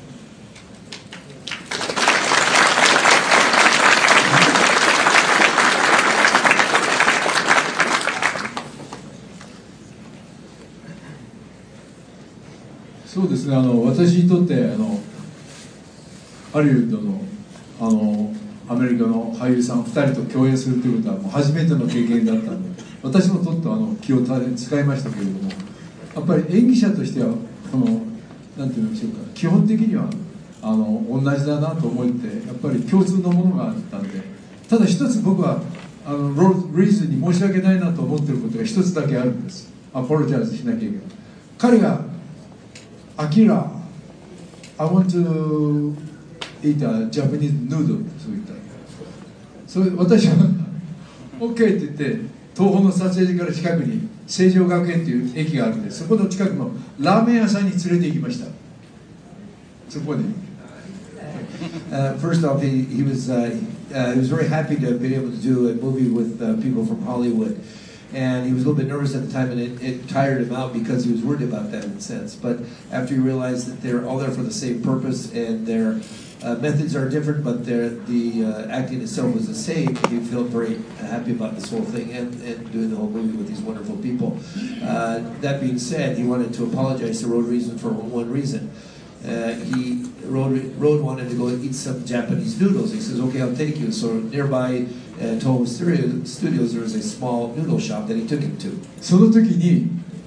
そうですね、あの私にとってあのハリウッドのあのアメリカの俳優さんふたりと共演するということはもう初めての経験だったので、私もとってあの気を使いましたけれども、やっぱり演技者としてはこのなんていうんでしょうか、基本的にはあの同じだなと思ってやっぱり共通のものがあったんで、ただ一つ僕はあのローリーズに申し訳ないなと思っていることが一つだけあるんです。アポロジャイズしなきゃいけない。彼がアキラ I want to eat a Japanese noodle そう言った。それ私は OK って言って東宝の撮影所から近くに成城学園という駅があるんで、そこの近くのラーメン屋さんに連れて行きました。そこで。 Uh, first off, he, he was uh, uh, he was very happy to have been able to do a movie with uh, people from Hollywood, and he was a little bit nervous at the time, and it, it tired him out because he was worried about that in a sense. But after he realized that they're all there for the same purpose and their uh, methods are different, but the uh, acting itself was the same, he felt very happy about this whole thing and, and doing the whole movie with these wonderful people. Uh, that being said, he wanted to apologize to Road Reason for one reason. Uh, he Road, Road wanted to go and eat some Japanese noodles. He says, "Okay, I'll take you." So nearby uh, Toho Studios, there was a small noodle shop that he took him to. その時に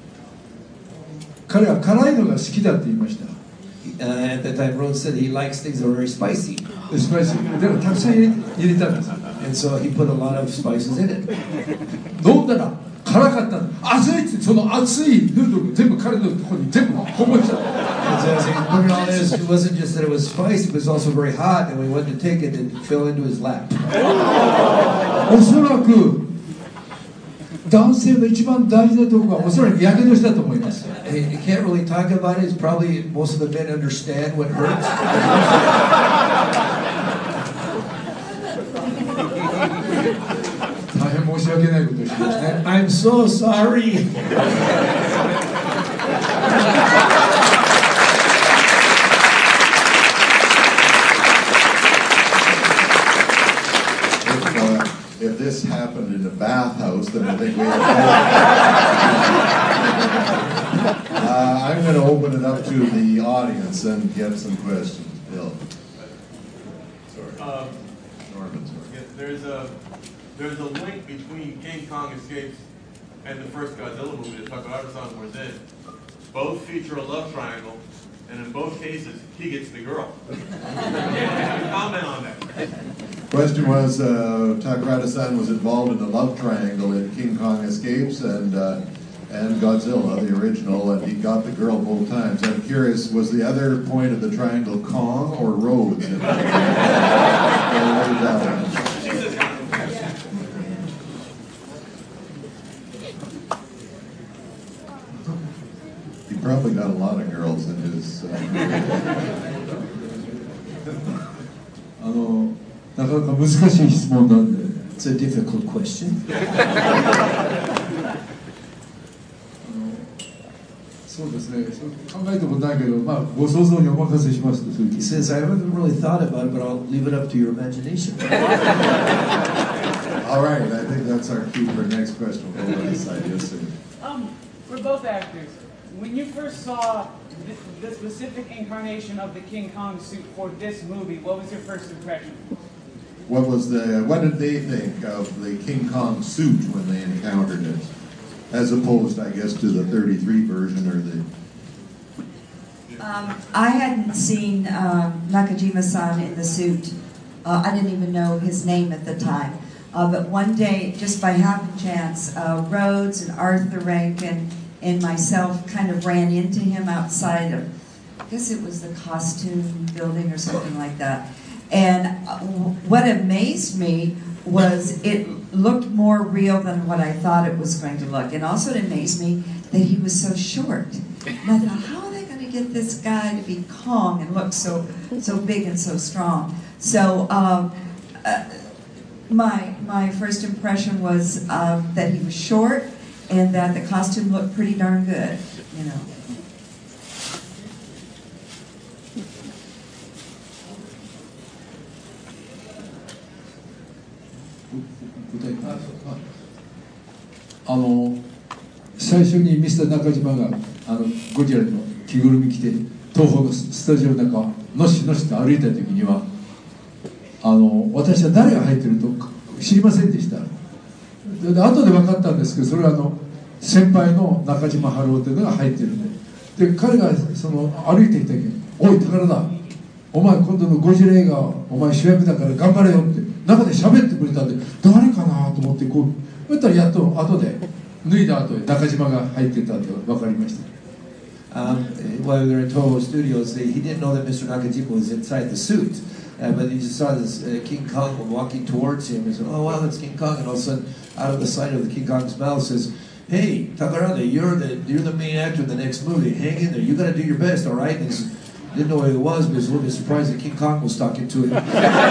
彼は辛いのが好きだって言いました。 Uh, at that time, Road said he likes things that are very spicy. スパイスでもたくさん入れ入れたんです。 And so he put a lot of spices in it. 飲んだら辛かったの。熱いってその熱いヌードル全部彼のところに全部こぼしちゃった。 So as he put it on this, it wasn't just that it was spicy, it was also very hot, and when he went to take it, it fell into his lap. おそらく男性の一番大事なところがおそらくやけどしたと思います。 You can't really talk about it. It's probably most of the men understand what hurts. 大変申し訳ないことをしましたね。 I'm so sorry. than I think we have. uh, I'm going to open it up to the audience and get some questions. Bill. Sorry. Uh, Norman, sorry. Yes, there's a there's a link between King Kong Escapes and the first Godzilla movie that Takahata-san was in. Both feature a love triangle, and in both cases, he gets the girl. Comment on that. Question was, uh, Takahata-san was involved in the love triangle in King Kong Escapes and uh, and Godzilla, the original, and he got the girl both times. I'm curious, was the other point of the triangle Kong or Rhodes? He probably got a lot of girls in his... Uh, あのなかなか難しい質問なんで。 It's a difficult question. そうですね。考えたことないけど、まあご想像にお任せします。 He says, I haven't really thought about it, but I'll leave it up to your imagination. All right, I think that's our cue for our next question. We'll go to this side. Yes, sir. Um, we're both actors. When you first saw the, the specific incarnation of the King Kong suit for this movie, what was your first impression? What was the? What did they think of the King Kong suit when they encountered it, as opposed, I guess, to the thirty-three version or the? Um, I hadn't seen um, Nakajima-san in the suit. Uh, I didn't even know his name at the time. Uh, but one day, just by happen chance, uh, Rhodes and Arthur Rankin and myself kind of ran into him outside of, I guess it was the costume building or something like that. And uh, what amazed me was it looked more real than what I thought it was going to look. And also it amazed me that he was so short. And I thought, how are they going to get this guy to be Kong and look so so big and so strong? So um, uh, my my first impression was uh, that he was short and that the costume looked pretty darn good, you know. Uh, あの最初にミスター中島があのゴジラの着ぐるみ着て東宝のスタジオの中をのしのしと歩いた時にはあの私は誰が入ってると知りませんでした。で後で分かったんですけど、それはあの先輩の中島春夫というのが入ってるんで、で彼がその歩いていた時に「おい宝田、お前今度のゴジラ映画お前主役だから頑張れよ」って中で喋ってくれたんで、誰かなと思ってこうそしたらやっと後で脱いだ後で中島が入ってたんで分かりました。 Um, while we were in Toho Studios, he didn't know that Mister Nakajima was inside the suit, uh, but he just saw this uh, King Kong walking towards him. He said, "Oh wow, that's King Kong!" And all of a sudden, out of the side of the King Kong's mouth, says, "Hey, Takarada, you're the you're the main actor in the next movie. Hang in there. You got to do your best, all right?" And he didn't know who he was, but he was a little bit surprised that King Kong was talking to him. and,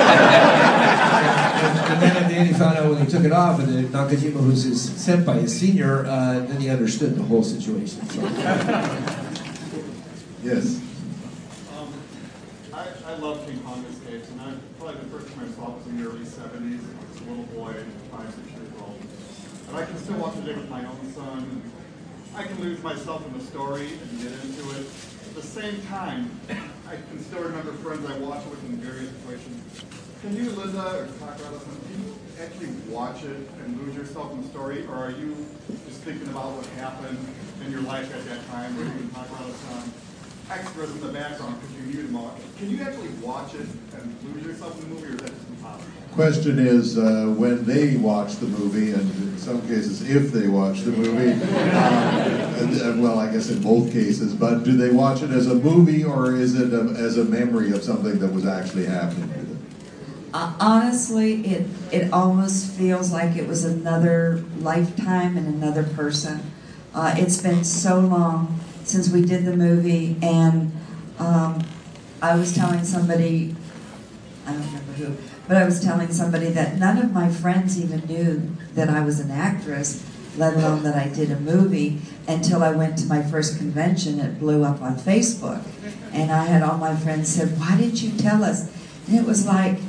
and then at the end, he found out when he took it off, and then Nakajima, who's his senpai, his senior, uh, then he understood the whole situation. So. Yes. Um, I, I love King Kong Escapes, and I, probably the first time I saw it was in the early seventies. I was a little boy, five, six years old. But I can still watch it with my own son. And I can lose myself in the story and get into it. At the same time, I can still remember friends I watched it with in various situations. Can you, Linda, or talk about this, can you actually watch it and lose yourself in the story, or are you just thinking about what happened in your life at that time, or you can talk about it on extras in the background because you knew them all? Can you actually watch it and lose yourself in the movie, or is that just impossible? Question is, uh, when they watch the movie, and in some cases, if they watch the movie, um, and, well, I guess in both cases, but do they watch it as a movie, or is it a, as a memory of something that was actually happening to them? Uh, honestly, it it almost feels like it was another lifetime and another person. Uh, it's been so long since we did the movie, and um, I was telling somebody, I don't remember who, but I was telling somebody that none of my friends even knew that I was an actress, let alone that I did a movie, until I went to my first convention. It blew up on Facebook, and I had all my friends said, "Why didn't you tell us?" And it was like,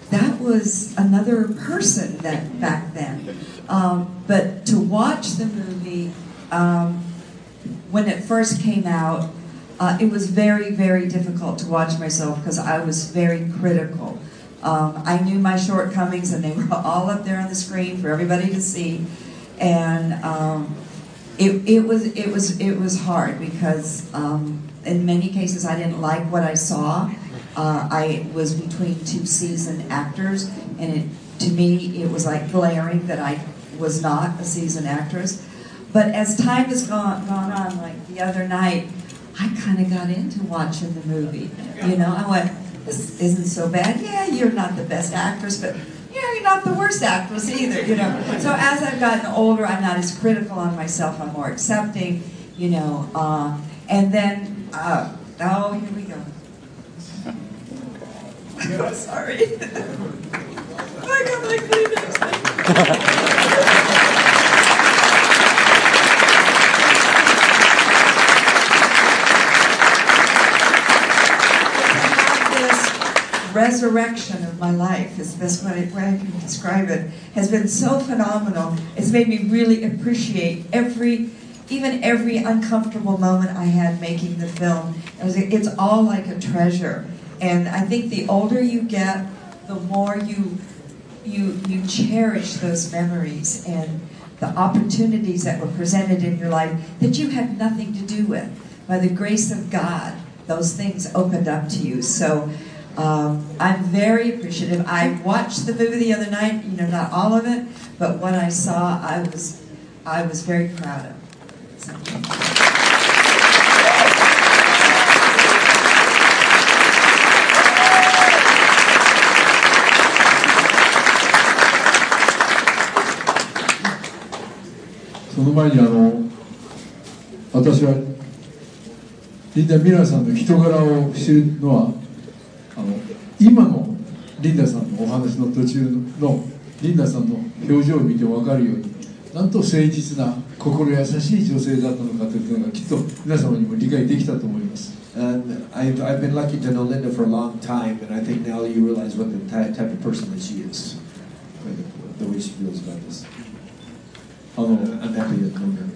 that was another person that back then. Um, but to watch the movie, um, when it first came out, uh, it was very, very difficult to watch myself because I was very critical. Um, I knew my shortcomings, and they were all up there on the screen for everybody to see. And um, it, it was it was it was hard because um, in many cases I didn't like what I saw. Uh, I was between two seasoned actors, and it, to me it was like glaring that I was not a seasoned actress. But as time has gone gone on, like the other night, I kind of got into watching the movie. You know, I went, this isn't so bad. Yeah, you're not the best actress, but yeah, you're not the worst actress either, you know. So as I've gotten older, I'm not as critical on myself. I'm more accepting, you know. Uh, and then, uh, oh, here we go. I'm sorry. I got my Kleenex. Resurrection of my life is the best way I can describe it, has been so phenomenal. It's made me really appreciate every, even every uncomfortable moment I had making the film. It was, it's all like a treasure. And I think the older you get, the more you, you, you cherish those memories and the opportunities that were presented in your life that you had nothing to do with. By the grace of God, those things opened up to you. So. Um, I'm very appreciative. I watched the movie the other night, you know, not all of it, but what I saw, I was, I was very proud of. So. So の前にあの私はリンダ・ミラーさんの人柄を知るのはあの今のリンダさんのお話の途中のリンダさんの表情を見て分かるように、なんと誠実な心優しい女性だったのかというのがきっと皆様にも理解できたと思います。 And I've, I've been lucky to know Linda for a long time, and I think now you realize what the type of person that she is, the way she feels about this. あの I'm happy to know her.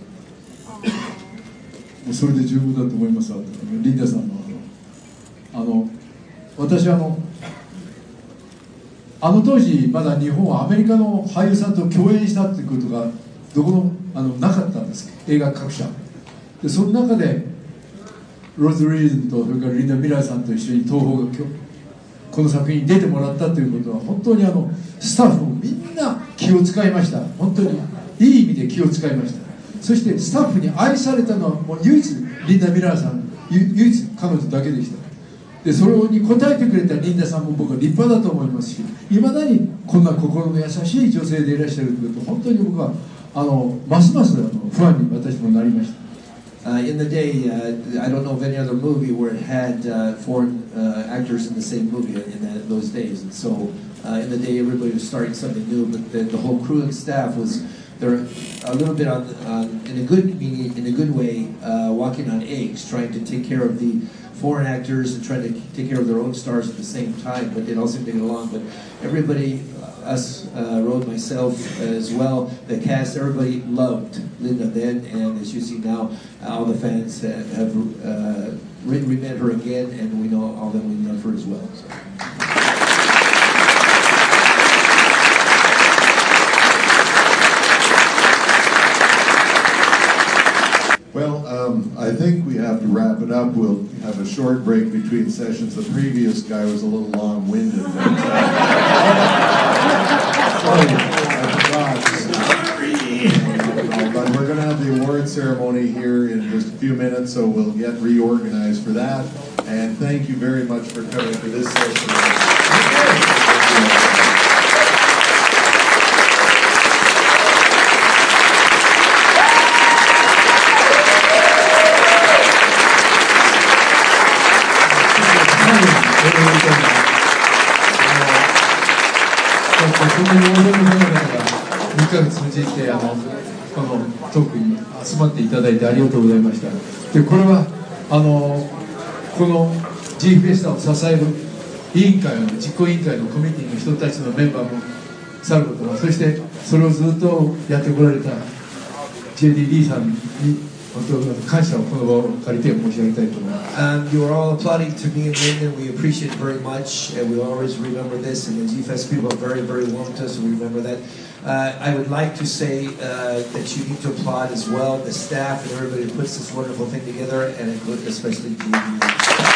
もうそれで十分だと思います。リンダさんのあのあの私はあのあの当時まだ日本はアメリカの俳優さんと共演したっていうことがどこのあのなかったんです、映画各社で。その中でローズ・リードとそれからリンダ・ミラーさんと一緒に東宝がこの作品に出てもらったということは本当にあのスタッフもみんな気を使いました。本当にいい意味で気を使いました。そしてスタッフに愛されたのはもう唯一リンダ・ミラーさん、唯一彼女だけでした。でそれに応えてくれたリンダさんも僕は立派だと思いますし、いまだにこんな心の優しい女性でいらっしゃるということ、本当に僕はあのますますあのファンに私もなりました。 Uh, in the day, uh, I don't know of any other movie where it had uh, foreign uh, actors in the same movie in that, those days. And so, uh, in the day, everybody was starting something new, but the, the whole crew and staff was they're a little bit on, on in a good meaning, in a good way, uh, walking on eggs, trying to take care of the foreign actors and trying to take care of their own stars at the same time. But they all seem to get along. But everybody. Us, uh, Rode, myself as well, the cast, everybody loved Linda then, and as you see now, all the fans have, have uh, re- re-met her again, and we know all that we love her as well. So. Well, um, I think we have to wrap it up. We'll have a short break between sessions. The previous guy was a little long-winded. But, uh, but we're going to have the award ceremony here in just a few minutes, so we'll get reorganized for that. And thank you very much for coming to this session. So こんなに大勢の方々がにかげつ通じてあのこのトークに集まっていただいてありがとうございました。でこれはあのこの G フェスタを支える委員会の実行委員会のコミュニティの人たちのメンバーもさることなそしてそれをずっとやってこられた ジェイディー リーさんに本当に感謝をこの場を借りて申し上げたいと思います。 Um, you are all applauding to me and Lyndon. We appreciate it very much, and we always remember this. And the G Fest people are very, very warm to us, and we remember that. Uh, I would like to say uh, that you need to applaud as well the staff and everybody who puts this wonderful thing together, and include especially G D.